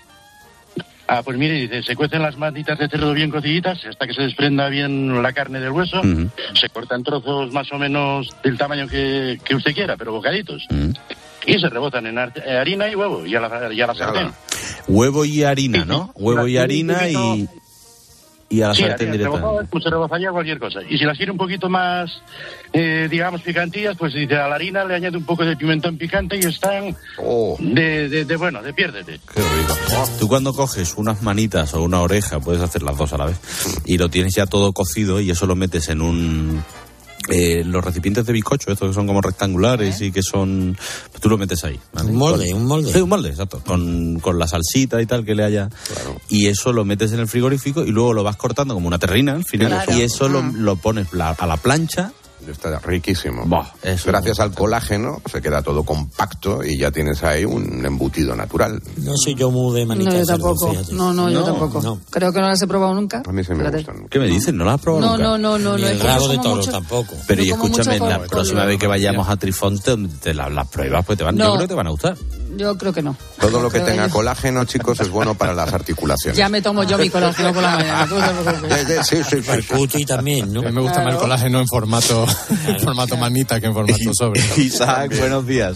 [SPEAKER 15] Ah, pues mire, dice, se cuecen las manitas de cerdo bien cociditas hasta que se desprenda bien la carne del hueso. Uh-huh. Se cortan trozos más o menos del tamaño que, que usted quiera, pero bocaditos. Uh-huh. Y se rebozan en harina y huevo, y a la, y a la sartén.
[SPEAKER 26] Huevo y harina, ¿no? Sí, huevo y harina y, y a la
[SPEAKER 15] sí,
[SPEAKER 26] sartén directamente.
[SPEAKER 15] Pues se rebozaría cualquier cosa. Y si las quiere un poquito más, eh, digamos, picantillas, pues dice, a la harina le añade un poco de pimentón picante y están oh. de, de, de, bueno, de piérdete.
[SPEAKER 26] Qué rico. Tú cuando coges unas manitas o una oreja, puedes hacer las dos a la vez, y lo tienes ya todo cocido y eso lo metes en un... Eh, los recipientes de bizcocho, estos que son como rectangulares ¿Eh? y que son... Tú lo metes ahí, ¿vale?
[SPEAKER 11] Un molde, un molde.
[SPEAKER 26] Sí, un molde, exacto. Con, con la salsita y tal que le haya... Claro. Y eso lo metes en el frigorífico y luego lo vas cortando como una terrina al final. Claro. Y eso ah. lo, lo pones la, a la plancha
[SPEAKER 4] Está riquísimo.
[SPEAKER 26] Bah, eso
[SPEAKER 4] Gracias al colágeno se queda todo compacto y ya tienes ahí un embutido natural.
[SPEAKER 11] No soy yo muy de manita.
[SPEAKER 1] No, yo tampoco. No, no, yo tampoco. No. Creo que no las he probado nunca.
[SPEAKER 4] A mí sí me
[SPEAKER 1] Fíjate.
[SPEAKER 4] gustan.
[SPEAKER 26] ¿Qué me dices? ¿No las has probado
[SPEAKER 1] No,
[SPEAKER 26] nunca?
[SPEAKER 1] no, no, no.
[SPEAKER 11] Ni
[SPEAKER 1] no
[SPEAKER 11] el
[SPEAKER 1] es que
[SPEAKER 11] rabo
[SPEAKER 1] yo
[SPEAKER 11] de
[SPEAKER 1] como
[SPEAKER 11] toro
[SPEAKER 1] mucho-
[SPEAKER 11] tampoco.
[SPEAKER 26] Pero y
[SPEAKER 1] Yo como
[SPEAKER 26] escúchame,
[SPEAKER 1] mucho
[SPEAKER 26] la
[SPEAKER 1] con-
[SPEAKER 26] próxima
[SPEAKER 1] con-
[SPEAKER 26] vez que vayamos a Trifonte, te la- las pruebas, pues te van,
[SPEAKER 1] No.
[SPEAKER 26] yo creo que te van a gustar.
[SPEAKER 1] Yo creo que no.
[SPEAKER 4] Todo lo que
[SPEAKER 1] Creo
[SPEAKER 4] tenga
[SPEAKER 1] yo-
[SPEAKER 4] colágeno, chicos, es bueno para las articulaciones.
[SPEAKER 1] Ya me tomo yo mi colágeno por la mañana. tú no te preocupes.
[SPEAKER 4] Sí, sí, sí.
[SPEAKER 11] El cuti también, ¿no?
[SPEAKER 9] A mí me gusta más el colágeno en formato, en formato manita que en formato sobre.
[SPEAKER 26] Isaac, buenos días.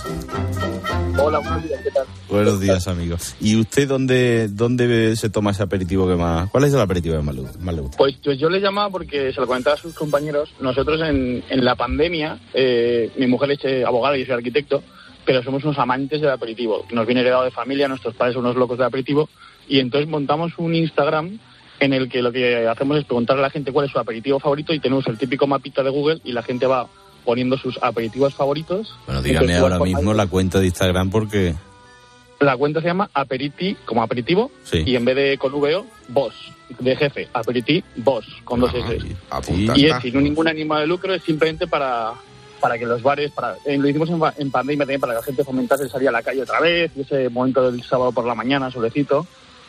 [SPEAKER 7] Hola, buenos días, ¿qué tal?
[SPEAKER 26] Buenos días, amigo. ¿Y usted dónde, dónde se toma ese aperitivo que más... ¿Cuál es el aperitivo que más le, más le gusta?
[SPEAKER 7] Pues, pues yo le llamaba porque se lo comentaba a sus compañeros. Nosotros en, en la pandemia, eh, mi mujer es abogada y yo soy arquitecto, pero somos unos amantes del aperitivo. Nos viene heredado de familia, nuestros padres son unos locos del aperitivo, y entonces montamos un Instagram en el que lo que hacemos es preguntarle a la gente cuál es su aperitivo favorito y tenemos el típico mapita de Google y la gente va poniendo sus aperitivos favoritos.
[SPEAKER 26] Bueno, dígame
[SPEAKER 7] Entonces,
[SPEAKER 26] ahora
[SPEAKER 7] pues,
[SPEAKER 26] mismo
[SPEAKER 7] ahí-
[SPEAKER 26] la cuenta de Instagram porque...
[SPEAKER 7] La cuenta se llama Aperiti, como aperitivo,
[SPEAKER 26] Sí.
[SPEAKER 7] y en vez de con V O, Boss, de jefe, Aperiti Boss, con dos S.
[SPEAKER 4] Apunta.
[SPEAKER 7] Y es sin ningún ánimo de lucro, es simplemente para, para que los bares, para eh, lo hicimos en, pa- en pandemia también, para que la gente fomentase salir a la calle otra vez, y ese momento del sábado por la mañana, solecito.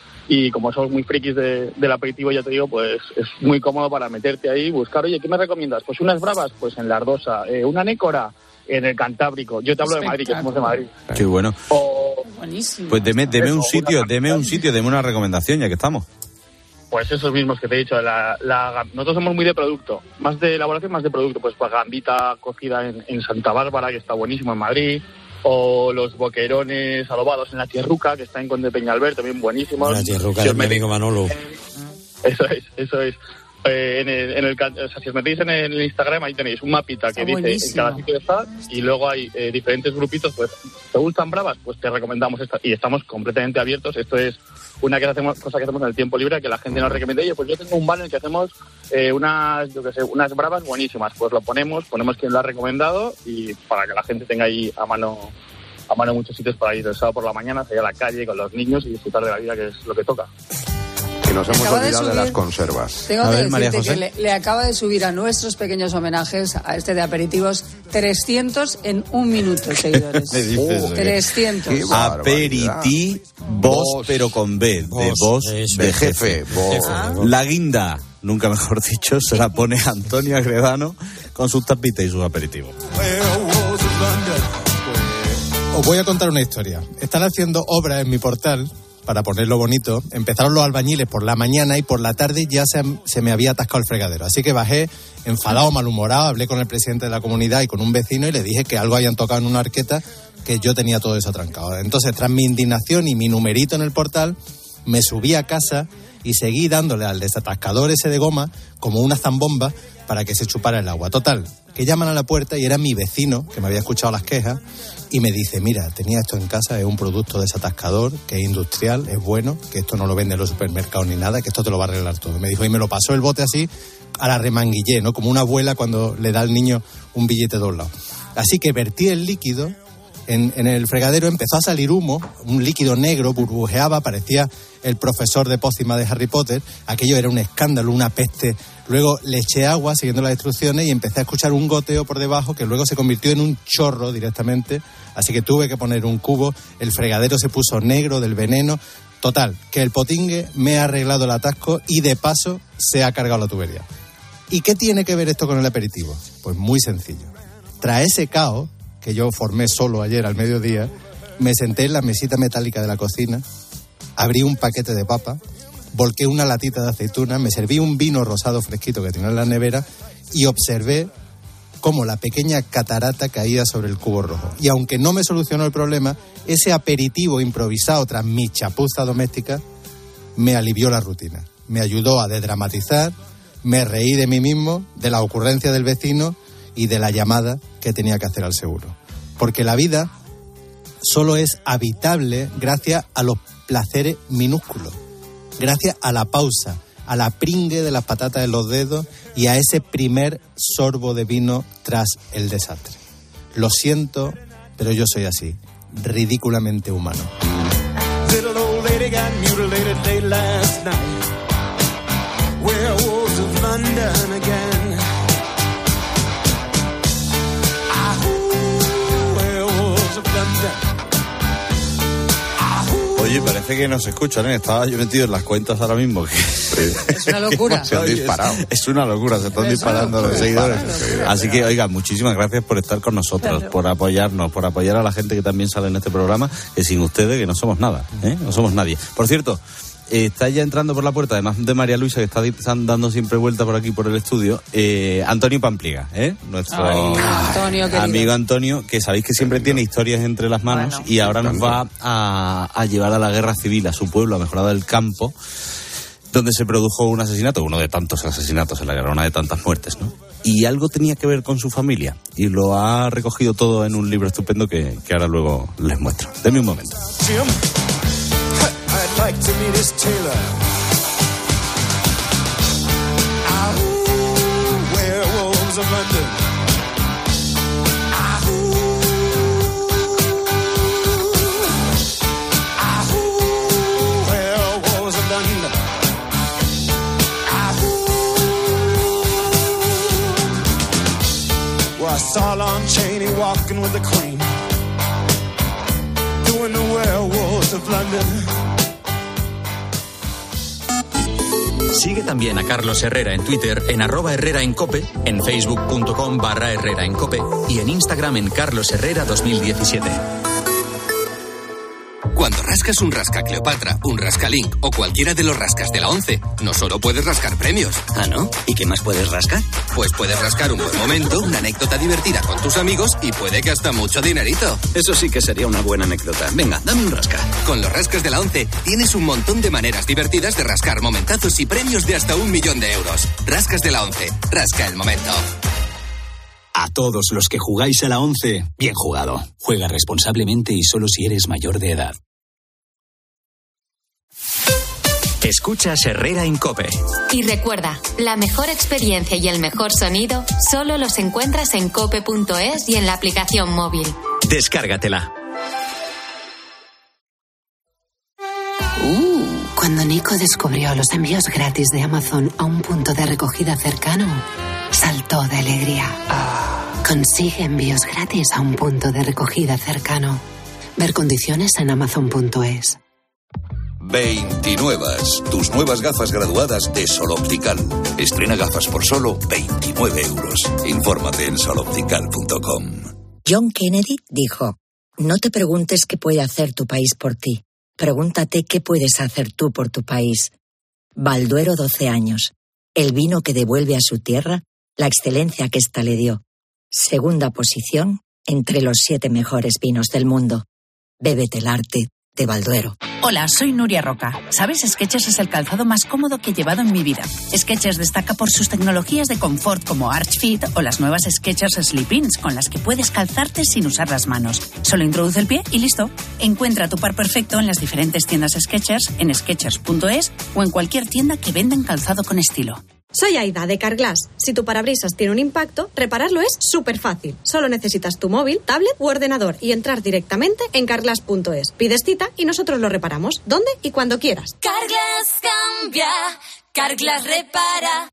[SPEAKER 7] Y como somos muy frikis de, del aperitivo, ya te digo, pues es muy cómodo para meterte ahí y buscar, oye, ¿qué me recomiendas? Pues unas bravas, pues en la Ardosa, eh, una nécora en el Cantábrico. Yo te hablo de Madrid, que somos de Madrid.
[SPEAKER 26] Qué bueno.
[SPEAKER 7] O,
[SPEAKER 1] Buenísimo.
[SPEAKER 26] Pues deme, deme un
[SPEAKER 7] Eso,
[SPEAKER 26] sitio,
[SPEAKER 7] una-
[SPEAKER 26] deme un sitio, deme una recomendación, ya que estamos.
[SPEAKER 7] Pues esos mismos que te he dicho, la, la, nosotros somos muy de producto, más de elaboración, más de producto, pues, pues gambita cocida en, en Santa Bárbara, que está buenísimo en Madrid, o los boquerones adobados en la Tierruca, que está en Conde Peñalver, también buenísimos.
[SPEAKER 11] La tierruca
[SPEAKER 7] Si
[SPEAKER 11] de
[SPEAKER 7] os
[SPEAKER 11] mi
[SPEAKER 7] metéis-
[SPEAKER 11] amigo Manolo.
[SPEAKER 7] Eso es, eso es. Eh, en el, en el, ca- o sea, si os metéis en el Instagram, ahí tenéis un mapita que
[SPEAKER 1] Está
[SPEAKER 7] dice en
[SPEAKER 1] buenísimo.
[SPEAKER 7] cada sitio está, y luego hay eh, diferentes grupitos, pues, ¿te gustan bravas? Pues te recomendamos esta, y estamos completamente abiertos. Esto es una que hacemos, cosa que hacemos en el tiempo libre, que la gente nos recomienda, oye, pues yo tengo un bar en el que hacemos eh, unas, yo qué sé, unas bravas buenísimas, pues lo ponemos, ponemos quien lo ha recomendado, y para que la gente tenga ahí a mano a mano muchos sitios para ir el sábado por la mañana, salir a la calle con los niños y disfrutar de la vida, que es lo que toca.
[SPEAKER 4] Y nos hemos
[SPEAKER 1] Acaba de
[SPEAKER 4] olvidado de,
[SPEAKER 1] subir-
[SPEAKER 4] las conservas.
[SPEAKER 1] Tengo
[SPEAKER 26] A
[SPEAKER 1] que
[SPEAKER 26] ver, María
[SPEAKER 1] decirte
[SPEAKER 26] José.
[SPEAKER 1] que le, le acaba de subir a nuestros pequeños homenajes, a este de aperitivos, trescientos en un minuto, seguidores.
[SPEAKER 26] ¿Qué dices,
[SPEAKER 1] Oh,
[SPEAKER 26] oye?
[SPEAKER 1] trescientos.
[SPEAKER 4] Qué barbaridad.
[SPEAKER 26] Aperiti Boss, pero con B, de
[SPEAKER 11] Boss,
[SPEAKER 26] Boss,
[SPEAKER 11] eso
[SPEAKER 26] de
[SPEAKER 11] es.
[SPEAKER 26] jefe.
[SPEAKER 4] Boss.
[SPEAKER 26] La guinda, nunca mejor dicho, se la pone Antonio Agredano con sus tapitas y sus aperitivos.
[SPEAKER 9] Os voy a contar una historia. Están haciendo obras en mi portal, para ponerlo bonito. Empezaron los albañiles por la mañana y por la tarde ya se, se me había atascado el fregadero. Así que bajé enfadado, malhumorado, hablé con el presidente de la comunidad y con un vecino y le dije que algo habían tocado en una arqueta, que yo tenía todo eso trancado. Entonces, tras mi indignación y mi numerito en el portal, me subí a casa y seguí dándole al desatascador ese de goma como una zambomba para que se chupara el agua. Total, que llaman a la puerta y era mi vecino, que me había escuchado las quejas, y me dice, mira, tenía esto en casa, es un producto desatascador, que es industrial, es bueno, que esto no lo venden en los supermercados ni nada, que esto te lo va a arreglar todo. Me dijo, y me lo pasó el bote así, a la remanguillé, ¿no? Como una abuela cuando le da al niño un billete doblado. Así que vertí el líquido en, en el fregadero, empezó a salir humo, un líquido negro, burbujeaba, parecía el profesor de pócima de Harry Potter. Aquello era un escándalo, una peste. Luego le eché agua siguiendo las instrucciones y empecé a escuchar un goteo por debajo que luego se convirtió en un chorro directamente, así que tuve que poner un cubo, el fregadero se puso negro del veneno. Total, que el potingue me ha arreglado el atasco y de paso se ha cargado la tubería. ¿Y qué tiene que ver esto con el aperitivo? Pues muy sencillo. Tras ese caos que yo formé solo ayer al mediodía, me senté en la mesita metálica de la cocina, abrí un paquete de papa, volqué una latita de aceitunas, me serví un vino rosado fresquito que tenía en la nevera y observé cómo la pequeña catarata caía sobre el cubo rojo. Y aunque no me solucionó el problema, ese aperitivo improvisado tras mi chapuza doméstica me alivió la rutina. Me ayudó a desdramatizar, me reí de mí mismo, de la ocurrencia del vecino y de la llamada que tenía que hacer al seguro. Porque la vida solo es habitable gracias a los placeres minúsculos, gracias a la pausa, a la pringue de las patatas en los dedos y a ese primer sorbo de vino tras el desastre. Lo siento, pero yo soy así, ridículamente humano.
[SPEAKER 16] Little old lady got mutilated late last night. Werewolves of London again.
[SPEAKER 26] parece que nos escuchan, ¿eh? Estaba yo metido en las cuentas ahora mismo. Que...
[SPEAKER 1] Es una locura.
[SPEAKER 26] Se han disparado. Es, es una locura, se están disparando los seguidores. Así que, oiga, muchísimas gracias por estar con nosotros, claro. por apoyarnos, por apoyar a la gente que también sale en este programa, que sin ustedes que no somos nada, ¿eh? No somos nadie. Por cierto, eh, está ya entrando por la puerta, además de María Luisa, que está dando siempre vuelta por aquí, por el estudio, eh, Antonio Pampliega, ¿eh? Nuestro
[SPEAKER 1] Ay, Antonio,
[SPEAKER 26] amigo Antonio, que sabéis que siempre tiene historias entre las manos, bueno, y ahora nos va a, a llevar a la guerra civil, a su pueblo, a Mejorada del Campo, donde se produjo un asesinato, uno de tantos asesinatos en la guerra, una de tantas muertes, ¿no? Y algo tenía que ver con su familia, y lo ha recogido todo en un libro estupendo que, que ahora luego les muestro. Denme un momento.
[SPEAKER 16] I'd like to meet his tailor. Ahoo, werewolves of London. Ahoo, ahoo, werewolves of London. Ahoo. Well, I saw Lon Chaney walking with the Queen, doing the werewolves of London.
[SPEAKER 17] Sigue también a Carlos Herrera en Twitter, en arroba Herrera en Cope, en facebook.com barra Herrera en Cope y en Instagram en Carlos Herrera dos mil diecisiete.
[SPEAKER 18] Cuando rascas un rasca Cleopatra, un rasca Link o cualquiera de los rascas de la once, no solo puedes rascar premios.
[SPEAKER 19] ¿Ah, no? ¿Y qué más puedes rascar?
[SPEAKER 18] Pues puedes rascar un buen momento, una anécdota divertida con tus amigos y puede que hasta mucho dinerito.
[SPEAKER 19] Eso sí que sería una buena anécdota. Venga, dame un rasca.
[SPEAKER 18] Con los rascas de la once tienes un montón de maneras divertidas de rascar momentazos y premios de hasta un millón de euros. Rascas de la once. Rasca el momento.
[SPEAKER 20] A todos los que jugáis a la once, bien jugado. Juega responsablemente y solo si eres mayor de edad.
[SPEAKER 17] Escuchas Herrera en Cope.
[SPEAKER 3] Y recuerda, la mejor experiencia y el mejor sonido solo los encuentras en cope punto es y en la aplicación móvil.
[SPEAKER 17] Descárgatela.
[SPEAKER 28] Uh, cuando Nico descubrió los envíos gratis de Amazon a un punto de recogida cercano, saltó de alegría. Consigue envíos gratis a un punto de recogida cercano. Ver condiciones en amazon punto es.
[SPEAKER 21] veintinuevas, tus nuevas gafas graduadas de Sol Optical. Estrena gafas por solo veintinueve euros. Infórmate en sol optical punto com.
[SPEAKER 22] John Kennedy dijo: no te preguntes qué puede hacer tu país por ti. Pregúntate qué puedes hacer tú por tu país. Balduero doce años. El vino que devuelve a su tierra la excelencia que ésta le dio. Segunda posición entre los siete mejores vinos del mundo. Bébete el arte de Balduero.
[SPEAKER 23] Hola, soy Nuria Roca. ¿Sabes? Skechers es el calzado más cómodo que he llevado en mi vida. Skechers destaca por sus tecnologías de confort como Arch Fit o las nuevas Skechers Slip-ins con las que puedes calzarte sin usar las manos. Solo introduce el pie y listo. Encuentra tu par perfecto en las diferentes tiendas Skechers, en skechers punto es o en cualquier tienda que vendan calzado con estilo.
[SPEAKER 24] Soy Aida, de Carglass. Si tu parabrisas tiene un impacto, repararlo es súper fácil. Solo necesitas tu móvil, tablet u ordenador y entrar directamente en carglass punto es. Pides cita y nosotros lo reparamos, donde y cuando quieras.
[SPEAKER 3] Carglass cambia, Carglass repara.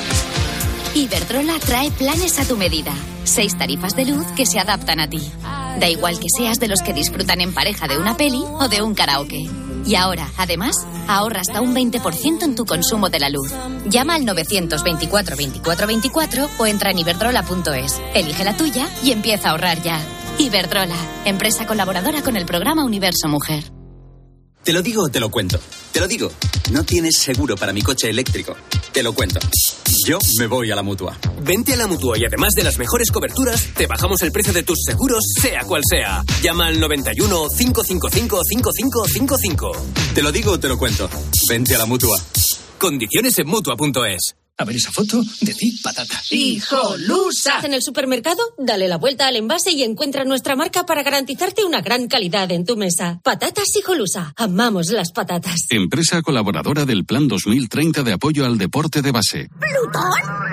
[SPEAKER 3] Iberdrola trae planes a tu medida. Seis tarifas de luz que se adaptan a ti. Da igual que seas de los que disfrutan en pareja de una peli o de un karaoke. Y ahora, además, ahorra hasta un veinte por ciento en tu consumo de la luz. Llama al novecientos veinticuatro veinticuatro veinticuatro o entra en iberdrola punto es. Elige la tuya y empieza a ahorrar ya. Iberdrola, empresa colaboradora con el programa Universo Mujer.
[SPEAKER 19] Te lo digo o te lo cuento. Te lo digo. No tienes seguro para mi coche eléctrico. Te lo cuento. Yo me voy a la Mutua.
[SPEAKER 29] Vente a la Mutua y además de las mejores coberturas, te bajamos el precio de tus seguros, sea cual sea. Llama al noventa y uno, cinco cinco cinco, cinco cinco cinco cinco.
[SPEAKER 19] Te lo digo o te lo cuento. Vente a la Mutua.
[SPEAKER 29] Condiciones en mutua punto es.
[SPEAKER 30] A ver esa foto, decid patata.
[SPEAKER 31] ¡Hijolusa! En el supermercado, dale la vuelta al envase y encuentra nuestra marca para garantizarte una gran calidad en tu mesa. Patatas Hijolusa. Amamos las patatas.
[SPEAKER 32] Empresa colaboradora del Plan dos mil treinta de apoyo al deporte de base.
[SPEAKER 31] ¿Plutón?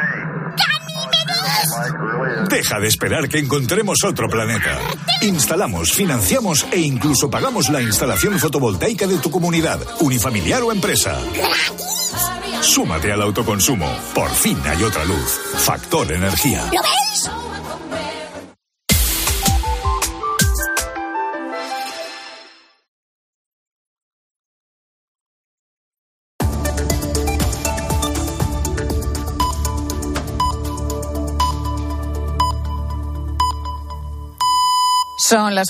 [SPEAKER 33] Deja de esperar que encontremos otro planeta. Instalamos, financiamos e incluso pagamos la instalación fotovoltaica de tu comunidad, unifamiliar o empresa. Súmate al autoconsumo. Por fin hay otra luz. Factor Energía.
[SPEAKER 31] ¿Lo ves?
[SPEAKER 2] Son las